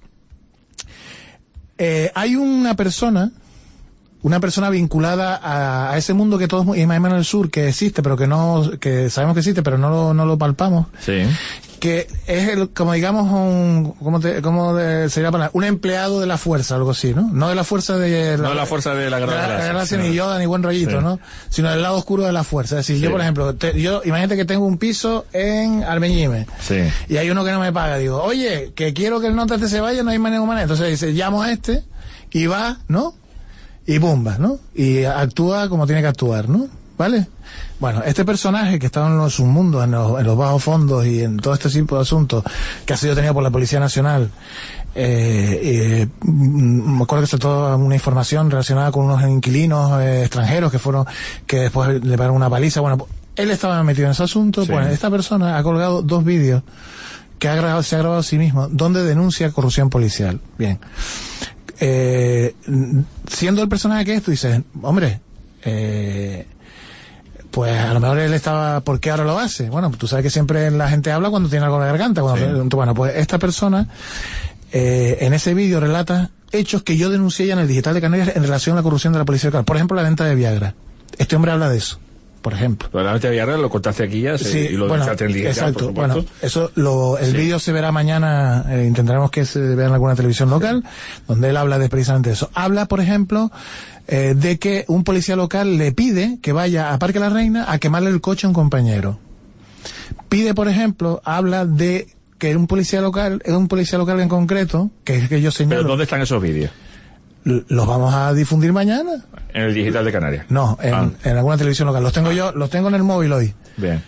Eh, hay una persona, una persona vinculada a, a ese mundo que todos, y más en el sur, que existe, pero que no, que sabemos que existe, pero no lo, no lo palpamos. Sí. Que es el, como digamos, un, ¿cómo, te, cómo de, sería para un empleado de la fuerza, algo así, ¿no? No de la fuerza de... No la, de la fuerza de la Guerra de la Galaxia, no. ni Yoda, ni buen rollito, sí. ¿no? Sino del lado oscuro de la fuerza. Es decir, sí. yo, por ejemplo, te, yo, imagínate que tengo un piso en Armeñime. Sí. Y hay uno que no me paga. Digo, oye, que quiero que el nota este se vaya, no hay manera humana. Entonces dice, llamo a este, y va, ¿no? Y bomba, ¿no? Y actúa como tiene que actuar, ¿no? ¿Vale? Bueno, este personaje que estaba en los submundos, en los, en los bajos fondos y en todo este tipo de asuntos que ha sido tenido por la Policía Nacional, eh, eh, me acuerdo que se toda una información relacionada con unos inquilinos eh, extranjeros que fueron, que después le pagaron una paliza. Bueno, él estaba metido en ese asunto. Sí. Bueno, esta persona ha colgado dos vídeos que ha grabado, se ha grabado a sí mismo, donde denuncia corrupción policial. Bien. Eh, siendo el personaje que es, tú dices, hombre, eh, pues a lo mejor él estaba, ¿por qué ahora lo hace? Bueno, tú sabes que siempre la gente habla cuando tiene algo en la garganta. Cuando, sí. Bueno, pues esta persona, eh, en ese vídeo relata hechos que yo denuncié ya en el Digital de Canarias en relación a la corrupción de la policía local. Por ejemplo, la venta de Viagra. Este hombre habla de eso. por ejemplo. La noche de Villarreal lo contaste aquí ya, sí, y lo bueno, dejaste en digital, exacto, por supuesto. bueno, eso, lo, el Sí. vídeo se verá mañana, eh, intentaremos que se vea en alguna televisión local, sí. donde él habla de precisamente eso. Habla, por ejemplo, eh, de que un policía local le pide que vaya a Parque La Reina a quemarle el coche a un compañero. Pide, por ejemplo, habla de que un policía local, es un policía local en concreto, que es que yo señalo. ¿Pero dónde están esos vídeos? ¿Los vamos a difundir mañana? En el digital de Canarias. No, en, ah. en alguna televisión local. Los tengo yo, los tengo en el móvil hoy. Bien.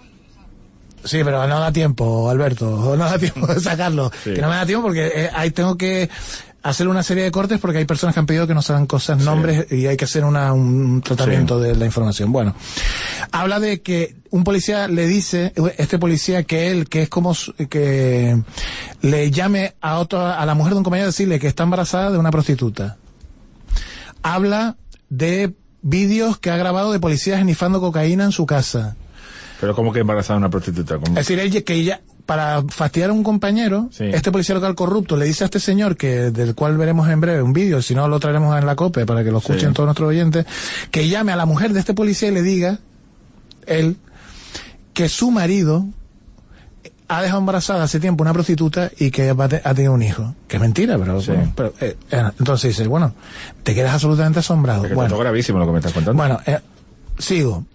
Sí, pero no da tiempo, Alberto, no da tiempo de sacarlo. Sí. Que no me da tiempo porque eh, ahí tengo que hacer una serie de cortes porque hay personas que han pedido que no sean cosas, nombres, sí. y hay que hacer una, un tratamiento sí. de la información. Bueno, habla de que un policía le dice, este policía, que él, que es como que le llame a otra, a la mujer de un compañero, decirle que está embarazada de una prostituta. Habla de vídeos que ha grabado de policías esnifando cocaína en su casa. Pero ¿cómo que embarazada una prostituta? ¿Cómo? Es decir, él, que ella, para fastidiar a un compañero, sí. este policía local corrupto le dice a este señor, que del cual veremos en breve un vídeo, si no lo traeremos en la COPE para que lo escuchen sí. todos nuestros oyentes, que llame a la mujer de este policía y le diga, él, que su marido ha dejado embarazada hace tiempo una prostituta y que ha tenido un hijo. Que es mentira, pero... Sí. Bueno, pero eh, entonces dice, bueno, te quedas absolutamente asombrado. Es que bueno, es gravísimo lo que me estás contando. Bueno, eh, sigo.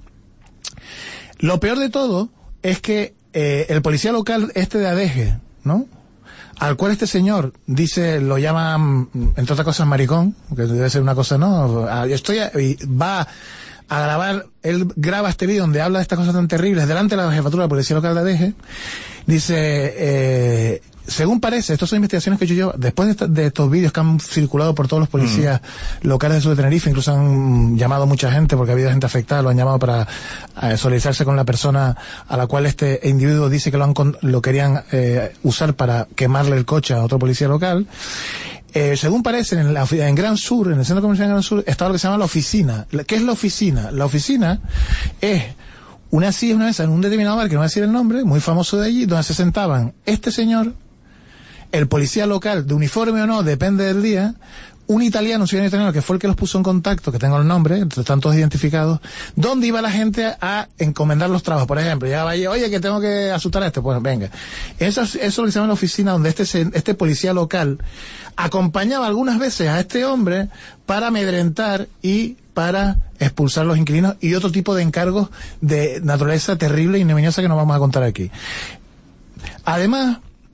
Lo peor de todo es que eh, el policía local este de Adeje, ¿no? Al cual este señor dice, lo llama, entre otras cosas, maricón, que debe ser una cosa, ¿no? Yo estoy, a, y va a grabar, él graba este vídeo donde habla de estas cosas tan terribles delante de la jefatura del policía local de Adeje. Dice, eh, según parece, estas son investigaciones que yo llevo, después de, esta, de estos vídeos que han circulado por todos los policías mm. locales de sur de Tenerife, incluso han llamado mucha gente porque ha habido gente afectada, lo han llamado para eh, solidarizarse con la persona a la cual este individuo dice que lo, han, lo querían eh, usar para quemarle el coche a otro policía local. Eh, según parece, en, la, en Gran Sur, en el centro comercial de Gran Sur, está lo que se llama la oficina. ¿Qué es la oficina? La oficina es una silla, una mesa en un determinado bar, que no voy a decir el nombre, muy famoso de allí, donde se sentaban este señor, el policía local, de uniforme o no, depende del día, un italiano, un ciudadano italiano, que fue el que los puso en contacto, que tengo el nombre, están todos identificados, donde iba la gente a encomendar los trabajos. Por ejemplo, llegaba allí, oye, que tengo que asustar a este, pues venga. Eso, eso es lo que se llama la oficina, donde este, este policía local acompañaba algunas veces a este hombre para amedrentar y para expulsar a los inquilinos y otro tipo de encargos de naturaleza terrible y ignominiosa que no vamos a contar aquí. Además,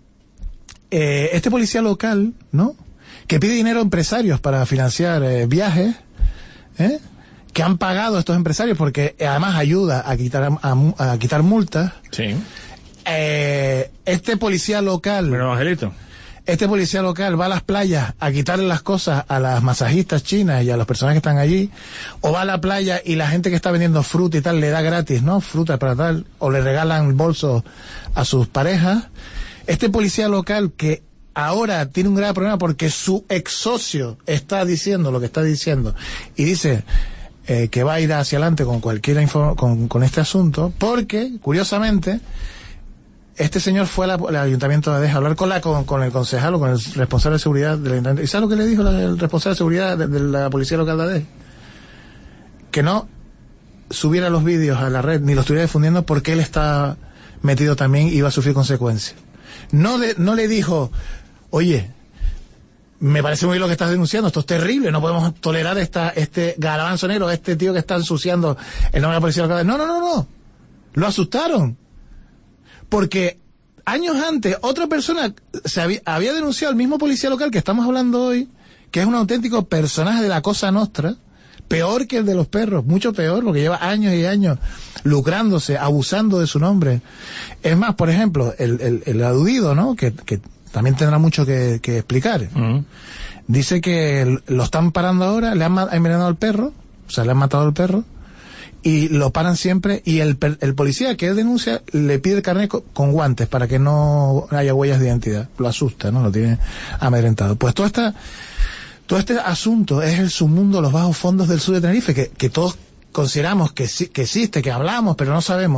eh, este policía local, ¿no?, que pide dinero a empresarios para financiar eh, viajes, ¿eh?, que han pagado estos empresarios porque además ayuda a quitar a, a quitar multas. Sí. Eh, este policía local... Bueno, Angelito. Este policía local va a las playas a quitarle las cosas a las masajistas chinas y a los personajes que están allí, o va a la playa y la gente que está vendiendo fruta y tal le da gratis, ¿no?, fruta para tal, o le regalan bolsos a sus parejas. Este policía local que ahora tiene un grave problema porque su ex socio está diciendo lo que está diciendo y dice eh, que va a ir hacia adelante con cualquier info, con, con este asunto, porque, curiosamente, este señor fue al, al ayuntamiento de Adeje a hablar con, la, con, con el concejal o con el responsable de seguridad del ayuntamiento. ¿Y sabe lo que le dijo la, el responsable de seguridad de, de la policía local de Adeje? Que no subiera los vídeos a la red ni los estuviera difundiendo porque él está metido también y iba a sufrir consecuencias. No, de, no le dijo, oye, me parece muy bien lo que estás denunciando, esto es terrible, no podemos tolerar esta, este garabanzo negro, este tío que está ensuciando el nombre de la policía local. No, no, no, no. Lo asustaron. Porque años antes, otra persona se había, había denunciado al mismo policía local que estamos hablando hoy, que es un auténtico personaje de la Cosa Nostra, peor que el de los perros, mucho peor, porque lleva años y años lucrándose, abusando de su nombre. Es más, por ejemplo, el, el, el aludido, ¿no?, que, que también tendrá mucho que, que explicar. Uh-huh. Dice que lo están parando ahora, le han envenenado al perro, o sea, le han matado al perro, y lo paran siempre, y el, el policía que él denuncia le pide el carnet con, con guantes para que no haya huellas de identidad. Lo asusta, ¿no?, lo tiene amedrentado. Pues toda esta... Todo este asunto es el submundo, los bajos fondos del sur de Tenerife, que, que todos consideramos que, que existe, que hablamos, pero no sabemos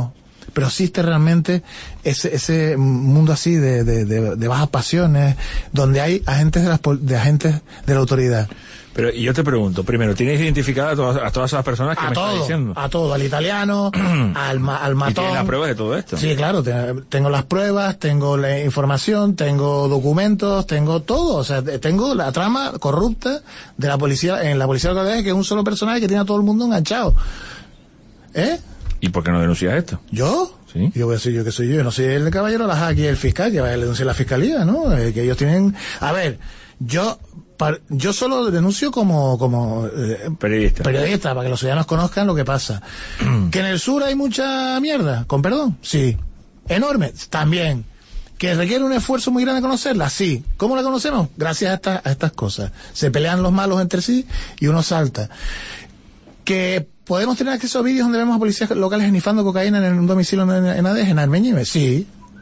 pero existe realmente ese, ese mundo así de, de, de, de bajas pasiones, donde hay agentes de, las, de agentes de la autoridad. Pero, y yo te pregunto, primero, ¿tienes identificada a todas, a todas esas personas que a me todo, estás diciendo? A todo, al italiano, al, ma, al matón. ¿Y tienes las pruebas de todo esto? Sí, claro, te, tengo las pruebas, tengo la información, tengo documentos, tengo todo, o sea, tengo la trama corrupta de la policía, en la policía local de Adeje, que es un solo personaje que tiene a todo el mundo enganchado. ¿Eh? ¿Y por qué no denuncias esto? ¿Yo? Sí. Yo voy a decir yo que soy yo, yo no soy el caballero de la aquí el fiscal, que va a denunciar la fiscalía, ¿no? Eh, que ellos tienen... A ver, yo... Yo solo denuncio como como eh, periodista. periodista, para que los ciudadanos conozcan lo que pasa. ¿Que en el sur hay mucha mierda? ¿Con perdón? Sí. ¿Enorme? También. ¿Que requiere un esfuerzo muy grande conocerla? Sí. ¿Cómo la conocemos? Gracias a, esta, a estas cosas. Se pelean los malos entre sí y uno salta. ¿Que podemos tener acceso a vídeos donde vemos a policías locales esnifando cocaína en un domicilio en, en Adeje, en Armeñime? Sí.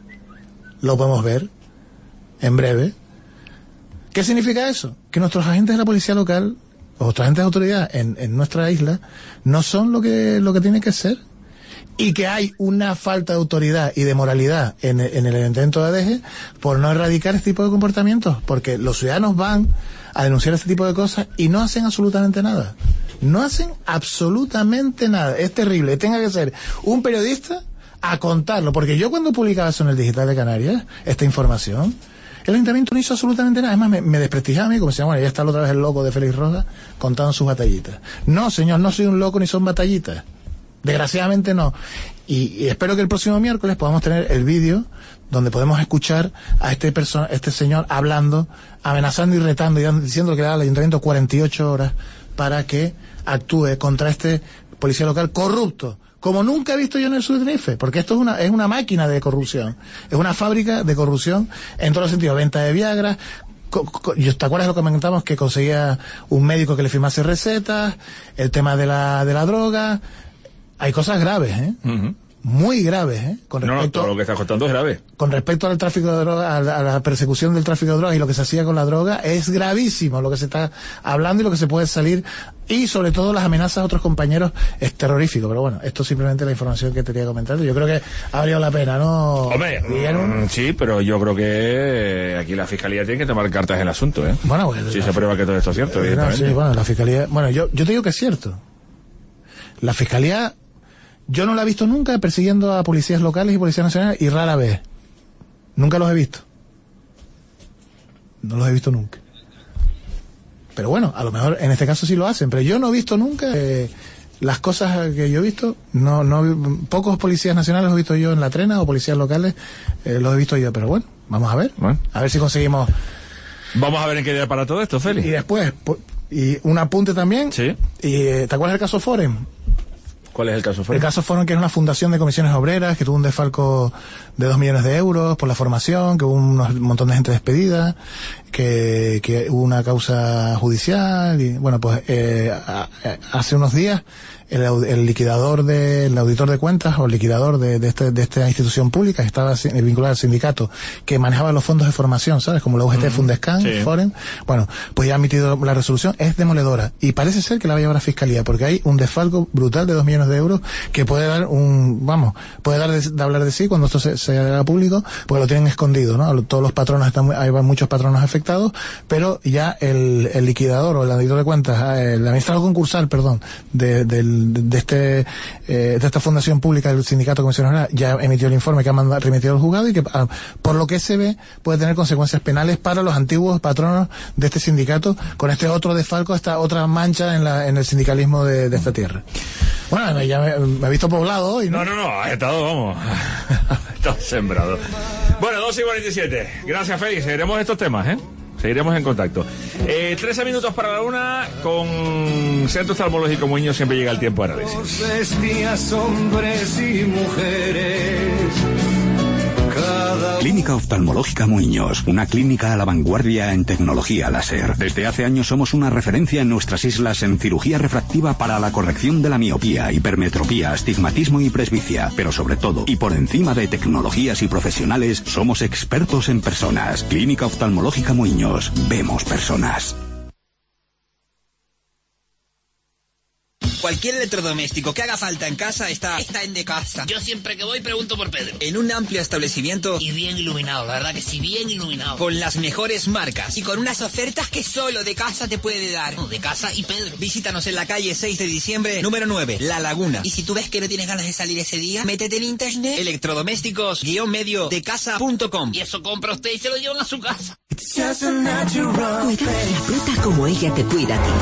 Lo podemos ver. En breve. ¿Qué significa eso? Que nuestros agentes de la policía local, o nuestros agentes de autoridad en, en nuestra isla, no son lo que, lo que tienen que ser. Y que hay una falta de autoridad y de moralidad en, en el Ayuntamiento de Adeje por no erradicar este tipo de comportamientos. Porque los ciudadanos van a denunciar este tipo de cosas y no hacen absolutamente nada. No hacen absolutamente nada. Es terrible. Tenga que ser un periodista a contarlo. Porque yo cuando publicaba eso en el Digital de Canarias, esta información... El ayuntamiento no hizo absolutamente nada. Es más, me, me desprestigiaba a mí, como se llama, bueno, ya está otra vez el loco de Félix Rojas contando sus batallitas. No, señor, no soy un loco ni son batallitas. Desgraciadamente no. Y, y espero que el próximo miércoles podamos tener el vídeo donde podemos escuchar a este persona, este señor hablando, amenazando y retando y diciendo que le da al ayuntamiento cuarenta y ocho horas para que actúe contra este policía local corrupto, como nunca he visto yo en el sur de Tenerife, porque esto es una es una máquina de corrupción, es una fábrica de corrupción en todos los sentidos, venta de Viagra. ¿Te acuerdas lo que comentamos? Que conseguía un médico que le firmase recetas, el tema de la de la droga. Hay cosas graves, ¿eh? Uh-huh. Muy graves, ¿eh? Con respecto, no, no, todo lo que estás contando es grave. Con respecto al tráfico de drogas, a la, a la persecución del tráfico de drogas y lo que se hacía con la droga, es gravísimo lo que se está hablando y lo que se puede salir, y sobre todo las amenazas a otros compañeros es terrorífico. Pero bueno, esto es simplemente la información que te quería comentar. Yo creo que ha valido la pena, ¿no? Hombre, mm, sí, pero yo creo que aquí la Fiscalía tiene que tomar cartas en el asunto, ¿eh? Bueno, pues, si se prueba que todo esto es cierto, evidentemente. No, sí, bueno, la Fiscalía... Bueno, yo, yo te digo que es cierto. La Fiscalía... Yo no la he visto nunca persiguiendo a policías locales y policías nacionales, y rara vez. Nunca los he visto. No los he visto nunca. Pero bueno, a lo mejor en este caso sí lo hacen, pero yo no he visto nunca eh, las cosas que yo he visto. No, no, pocos policías nacionales los he visto yo en la trena, o policías locales eh, los he visto yo, pero bueno, vamos a ver. Bueno. A ver si conseguimos... Vamos a ver en qué día para todo esto, Félix. Y después, y un apunte también. Sí. Y, ¿te acuerdas del caso Foren? ¿Cuál es el caso Foren? El caso Foren, que es una fundación de comisiones obreras, que tuvo un desfalco de dos millones de euros por la formación, que hubo unos, un montón de gente despedida, que, que hubo una causa judicial, y bueno, pues eh, a, a, hace unos días el, el liquidador de, el auditor de cuentas, o el liquidador de, de, este, de esta institución pública, que estaba vinculado al sindicato, que manejaba los fondos de formación, ¿sabes? Como la U G T, mm, Fundescan, sí. Foren. Bueno, pues ya ha emitido la resolución, es demoledora, y parece ser que la va a llevar a Fiscalía, porque hay un desfalco brutal de dos millones de euros que puede dar un, vamos, puede dar de, de hablar de sí cuando esto se, se haga público, porque lo tienen escondido, ¿no? Todos los patronos están, hay muchos patronos afectados, pero ya el, el liquidador o el auditor de cuentas, el administrador concursal, perdón, de, de, de este, eh, de esta fundación pública del sindicato de comisiones obreras, ya emitió el informe que ha mandado, remitido al juzgado, y que ah, por lo que se ve puede tener consecuencias penales para los antiguos patronos de este sindicato, con este otro desfalco, esta otra mancha en la, en el sindicalismo de, de esta tierra. Bueno, ya me, me he visto poblado hoy, ¿no? No, no, no, ha estado, vamos, ha estado sembrado. Bueno, dos y cuarenta y siete. Gracias, Félix. Seguiremos estos temas, ¿eh? Seguiremos en contacto. Eh, trece minutos para la una, con Centro Oftalmológico Muñoz siempre llega el tiempo de análisis. Días, hombres y mujeres. Cada... Clínica Oftalmológica Muñoz, una clínica a la vanguardia en tecnología láser. Desde hace años somos una referencia en nuestras islas en cirugía refractiva para la corrección de la miopía, hipermetropía, astigmatismo y presbicia. Pero sobre todo, y por encima de tecnologías y profesionales, somos expertos en personas. Clínica Oftalmológica Muñoz, vemos personas. Cualquier electrodoméstico que haga falta en casa está, está en De Casa. Yo siempre que voy pregunto por Pedro. En un amplio establecimiento y bien iluminado, la verdad que sí, bien iluminado. Con las mejores marcas y con unas ofertas que solo De Casa te puede dar. No, De Casa y Pedro. Visítanos en la calle seis de diciembre, número nueve, La Laguna. Y si tú ves que no tienes ganas de salir ese día, métete en internet, electrodomésticos guión medio de casa punto com. Y eso compra usted y se lo llevan a su casa. Cuidamos la fruta como ella te cuida a ti.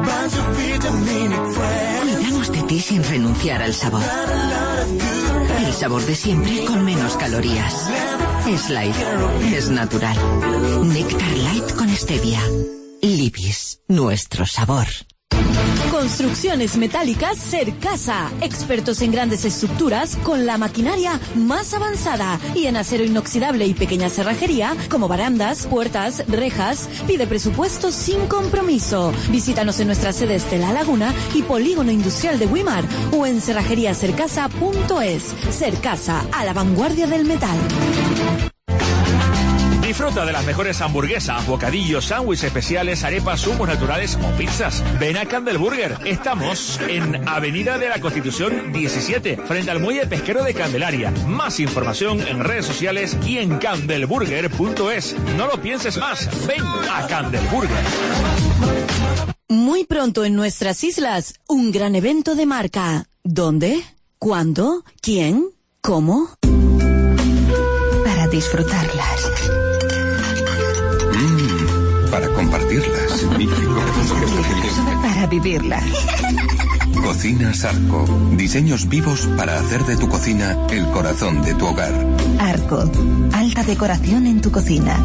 Cuidamos de ti sin renunciar al sabor. El sabor de siempre con menos calorías. Es light, es natural. Néctar light con stevia. Libis, nuestro sabor. Construcciones metálicas Cercasa, expertos en grandes estructuras con la maquinaria más avanzada y en acero inoxidable y pequeña cerrajería como barandas, puertas, rejas. Pide presupuestos sin compromiso. Visítanos en nuestras sedes de La Laguna y Polígono Industrial de Wimar o en cerrajería cercasa punto es. Cercasa, a la vanguardia del metal. Disfruta de las mejores hamburguesas, bocadillos, sándwiches especiales, arepas, zumos naturales o pizzas. Ven a Candelburger. Estamos en Avenida de la Constitución diecisiete, frente al Muelle Pesquero de Candelaria. Más información en redes sociales y en candelburger punto es. No lo pienses más. Ven a Candelburger. Muy pronto en nuestras islas, un gran evento de marca. ¿Dónde? ¿Cuándo? ¿Quién? ¿Cómo? Para disfrutarlas. Mm, para compartirlas. Para vivirlas. Cocina Arco. Diseños vivos para hacer de tu cocina el corazón de tu hogar. Arco. Alta decoración en tu cocina.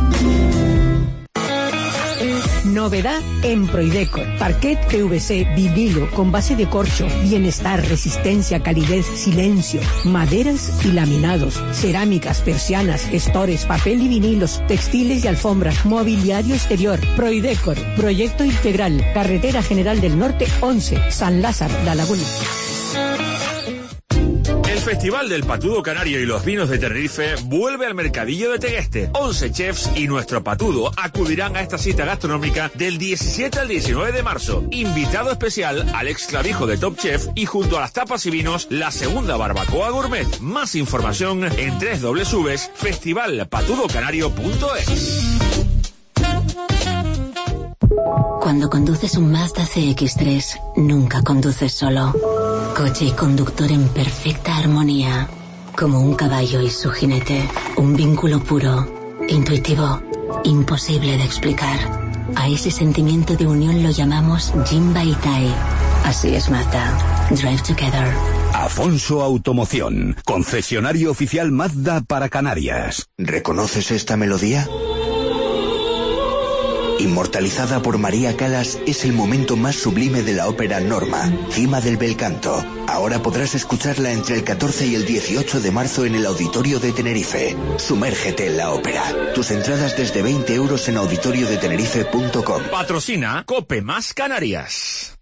Novedad en Proidecor. Parquet P V C, vinilo, con base de corcho, bienestar, resistencia, calidez, silencio, maderas y laminados, cerámicas, persianas, gestores, papel y vinilos, textiles y alfombras, mobiliario exterior. Proidecor, proyecto integral, Carretera General del Norte once, San Lázaro, La Laguna. El Festival del Patudo Canario y los Vinos de Tenerife vuelve al Mercadillo de Tegueste. once chefs y nuestro patudo acudirán a esta cita gastronómica del diecisiete al diecinueve de marzo. Invitado especial, Alex Clavijo de Top Chef, y junto a las tapas y vinos, la segunda barbacoa gourmet. Más información en doble u doble u doble u punto festival patudo canario punto es. Cuando conduces un Mazda C X tres, nunca conduces solo. Coche y conductor en perfecta armonía. Como un caballo y su jinete. Un vínculo puro, intuitivo, imposible de explicar. A ese sentimiento de unión lo llamamos Jinbaitai. Así es Mazda. Drive together. Afonso Automoción, concesionario oficial Mazda para Canarias. ¿Reconoces esta melodía? Inmortalizada por María Callas, es el momento más sublime de la ópera Norma, Cima del Bel Canto. Ahora podrás escucharla entre el catorce y el dieciocho de marzo en el Auditorio de Tenerife. Sumérgete en la ópera. Tus entradas desde veinte euros en auditorio de tenerife punto com. Patrocina Cope Más Canarias.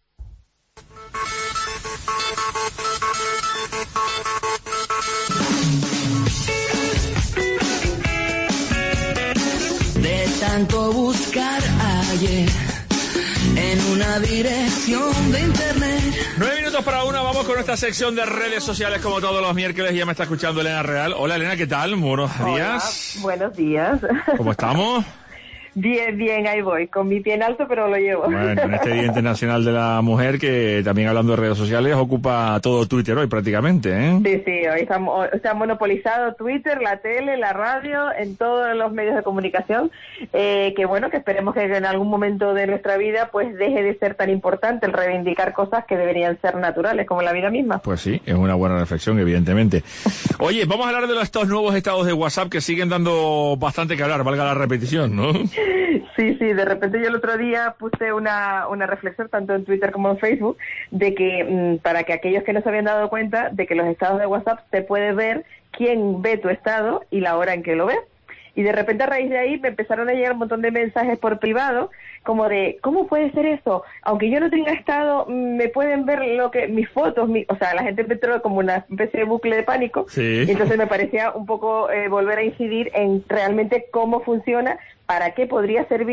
Tanto buscar ayer en una dirección de internet. Nueve minutos para una, vamos con nuestra sección de redes sociales como todos los miércoles. Ya me está escuchando Elena Real. Hola Elena, ¿qué tal? Buenos días. Hola, buenos días. ¿Cómo estamos? Bien, bien, ahí voy, con mi pie en alto, pero lo llevo. Bueno, en este Día Internacional de la Mujer, que también hablando de redes sociales, ocupa todo Twitter hoy prácticamente, ¿eh? Sí, sí, hoy estamos, está monopolizado Twitter, la tele, la radio, en todos los medios de comunicación, eh, que bueno, que esperemos que en algún momento de nuestra vida pues deje de ser tan importante el reivindicar cosas que deberían ser naturales, como la vida misma. Pues sí, es una buena reflexión, evidentemente. Oye, vamos a hablar de estos nuevos estados de WhatsApp que siguen dando bastante que hablar, valga la repetición, ¿no? Sí, sí, de repente yo el otro día puse una, una reflexión tanto en Twitter como en Facebook de que mmm, para que aquellos que no se habían dado cuenta de que los estados de WhatsApp se puede ver quién ve tu estado y la hora en que lo ve. Y de repente a raíz de ahí me empezaron a llegar un montón de mensajes por privado como de, ¿cómo puede ser eso? Aunque yo no tenga estado, me pueden ver lo que mis fotos, mi... o sea, la gente entró como una especie de bucle de pánico. Sí. Y entonces me parecía un poco eh, volver a incidir en realmente cómo funciona, para qué podría servir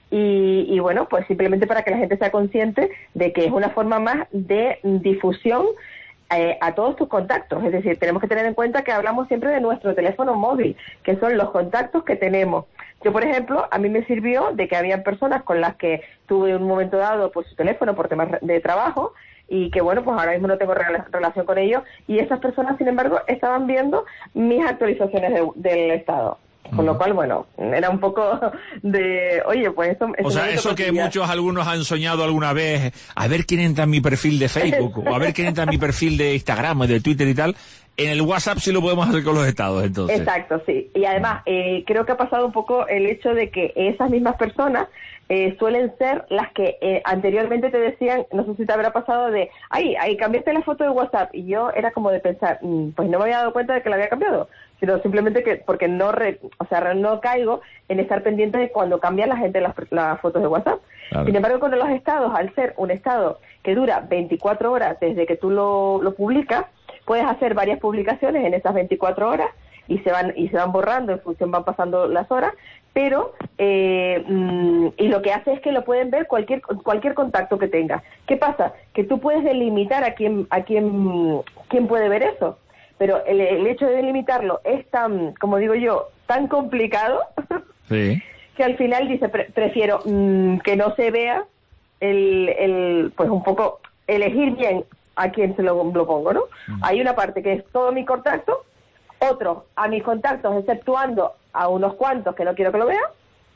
Y, y bueno, pues simplemente para que la gente sea consciente de que es una forma más de difusión eh, a todos tus contactos. Es decir, tenemos que tener en cuenta que hablamos siempre de nuestro teléfono móvil, que son los contactos que tenemos. Yo, por ejemplo, a mí me sirvió de que había personas con las que tuve en un momento dado pues su teléfono por temas de trabajo, y que bueno, pues ahora mismo no tengo rela- relación con ellos, y esas personas, sin embargo, estaban viendo mis actualizaciones de, del estado. Con lo cual, bueno, era un poco de, oye, pues eso... O sea, eso que muchos algunos han soñado alguna vez, a ver quién entra en mi perfil de Facebook, o a ver quién entra en mi perfil de Instagram o de Twitter y tal, en el WhatsApp sí lo podemos hacer con los estados, entonces. Exacto, sí. Y además, eh, creo que ha pasado un poco el hecho de que esas mismas personas eh, suelen ser las que eh, anteriormente te decían, no sé si te habrá pasado de, ay, ay, cambiaste la foto de WhatsApp, y yo era como de pensar, mm, pues no me había dado cuenta de que la había cambiado, sino simplemente que porque no re, o sea, no caigo en estar pendiente de cuando cambia la gente las, las fotos de WhatsApp. Claro. Sin embargo, con los estados, al ser un estado que dura veinticuatro horas desde que tú lo, lo publicas, puedes hacer varias publicaciones en esas veinticuatro horas y se van y se van borrando en función, van pasando las horas, pero eh, mm, y lo que hace es que lo pueden ver cualquier cualquier contacto que tengas. ¿Qué pasa? Que tú puedes delimitar a quién a quién quién puede ver eso, pero el, el hecho de delimitarlo es tan, como digo yo, tan complicado, sí, que al final dice pre- prefiero mm, que no se vea el, el pues un poco elegir bien a quién se lo, lo pongo, ¿no? Uh-huh. Hay una parte que es todo mi contacto, otro a mis contactos, exceptuando a unos cuantos que no quiero que lo vean,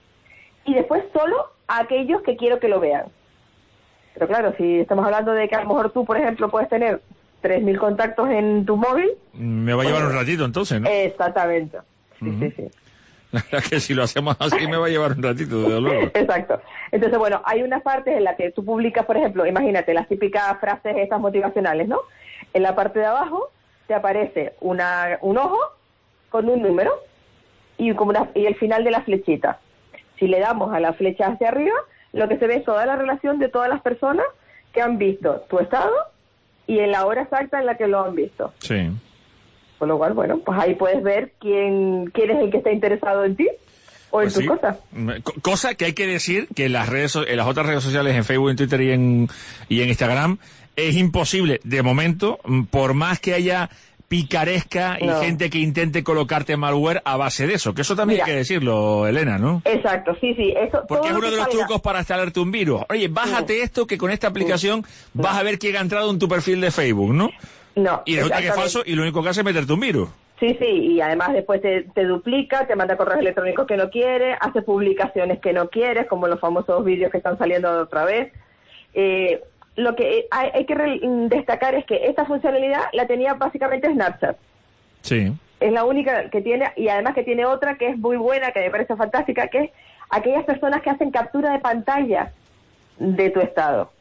y después solo a aquellos que quiero que lo vean. Pero claro, si estamos hablando de que a lo mejor tú, por ejemplo, puedes tener tres mil contactos en tu móvil... Me va a llevar pues, un ratito entonces, ¿no? Exactamente. Sí, uh-huh. sí, sí. La verdad que si lo hacemos así me va a llevar un ratito, desde luego. Exacto. Entonces, bueno, hay unas partes en las que tú publicas, por ejemplo, imagínate las típicas frases estas motivacionales, ¿no? En la parte de abajo te aparece una un ojo con un número y como una, y el final de la flechita. Si le damos a la flecha hacia arriba, lo que se ve es toda la relación de todas las personas que han visto tu estado y en la hora exacta en la que lo han visto. Sí. Con lo cual, bueno, pues ahí puedes ver quién, quién es el que está interesado en ti o en pues tus sí. cosas. Cosa que hay que decir que en las redes, en las otras redes sociales, en Facebook, en Twitter y en, y en Instagram, es imposible, de momento, por más que haya picaresca y no. gente que intente colocarte malware a base de eso, que eso también Mira, hay que decirlo, Elena, ¿no? Exacto, sí, sí. Eso, porque es uno de los salga. trucos para instalarte un virus. Oye, bájate sí. esto, que con esta aplicación sí. vas a ver quién ha entrado en tu perfil de Facebook, ¿no? No. Y resulta que es falso y lo único que hace es meterte un virus. Sí, sí, y además después te, te duplica, te manda correos electrónicos que no quieres, hace publicaciones que no quieres, como los famosos vídeos que están saliendo de otra vez. Eh, lo que hay, hay que re- destacar es que esta funcionalidad la tenía básicamente Snapchat. Sí. Es la única que tiene, y además que tiene otra que es muy buena, que me parece fantástica, que es aquellas personas que hacen captura de pantalla de tu estado.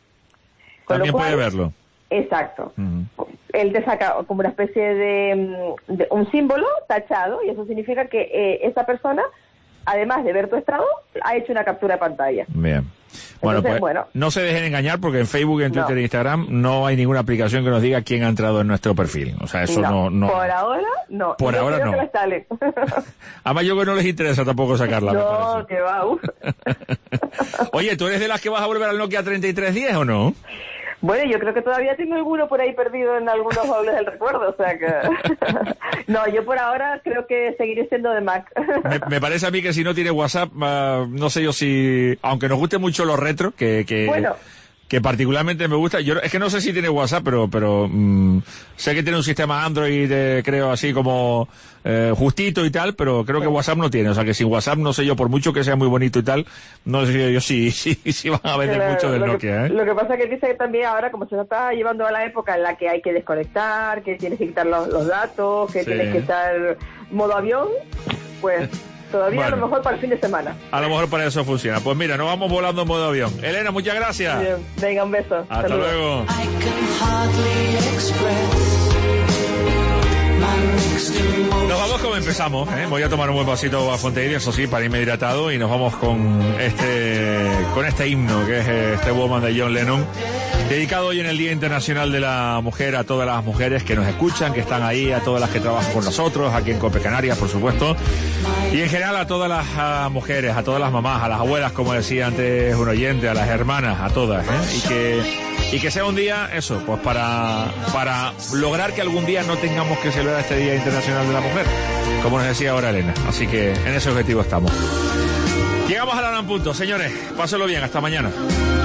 Con También cual, puede verlo. Exacto. Uh-huh. Él te saca como una especie de, de un símbolo tachado, y eso significa que eh, esa persona, además de ver tu estado, ha hecho una captura de pantalla. Bien. Bueno, Entonces, pues bueno, no se dejen engañar porque en Facebook, en Twitter no. e Instagram no hay ninguna aplicación que nos diga quién ha entrado en nuestro perfil. O sea, eso no... no, no... Por ahora, no. Por yo ahora no. Además, yo que no les interesa tampoco sacarla. No, que va. Uf. Oye, ¿tú eres de las que vas a volver al Nokia treinta y tres diez o no? Bueno, yo creo que todavía tengo alguno por ahí perdido en algunos baúles del recuerdo, o sea que... No, yo por ahora creo que seguiré siendo de Mac. me, me parece a mí que si no tiene WhatsApp, uh, no sé yo si... Aunque nos guste mucho los retro, que... que... Bueno. que particularmente me gusta, yo es que no sé si tiene WhatsApp, pero pero mmm, sé que tiene un sistema Android, eh, creo así como eh, justito y tal, pero creo que WhatsApp no tiene, o sea que sin WhatsApp no sé yo, por mucho que sea muy bonito y tal, no sé yo si si, si van a vender claro, mucho del lo Nokia, que, ¿eh? Lo que pasa es que dice que también ahora, como se está llevando a la época en la que hay que desconectar, que tienes que quitar los, los datos, que sí. tienes que estar modo avión, pues... Todavía bueno, a lo mejor para el fin de semana. A lo mejor para eso funciona. Pues mira, nos vamos volando en modo avión. Elena, muchas gracias. Bien, venga, un beso. Hasta Saludos. luego. Nos vamos como empezamos, ¿eh? Voy a tomar un buen vasito a Fonteide, eso sí, para irme hidratado, y nos vamos con este con este himno que es este Woman de John Lennon, dedicado hoy en el Día Internacional de la Mujer a todas las mujeres que nos escuchan, que están ahí, a todas las que trabajan con nosotros, aquí en Cope Canarias, por supuesto. Y en general a todas las a mujeres, a todas las mamás, a las abuelas, como decía antes un oyente, a las hermanas, a todas, ¿eh? Y que y que sea un día, eso, pues para, para lograr que algún día no tengamos que celebrar este Día Internacional de la Mujer, como nos decía ahora Elena. Así que en ese objetivo estamos. Llegamos a la hora en punto, señores. Pásenlo bien, hasta mañana.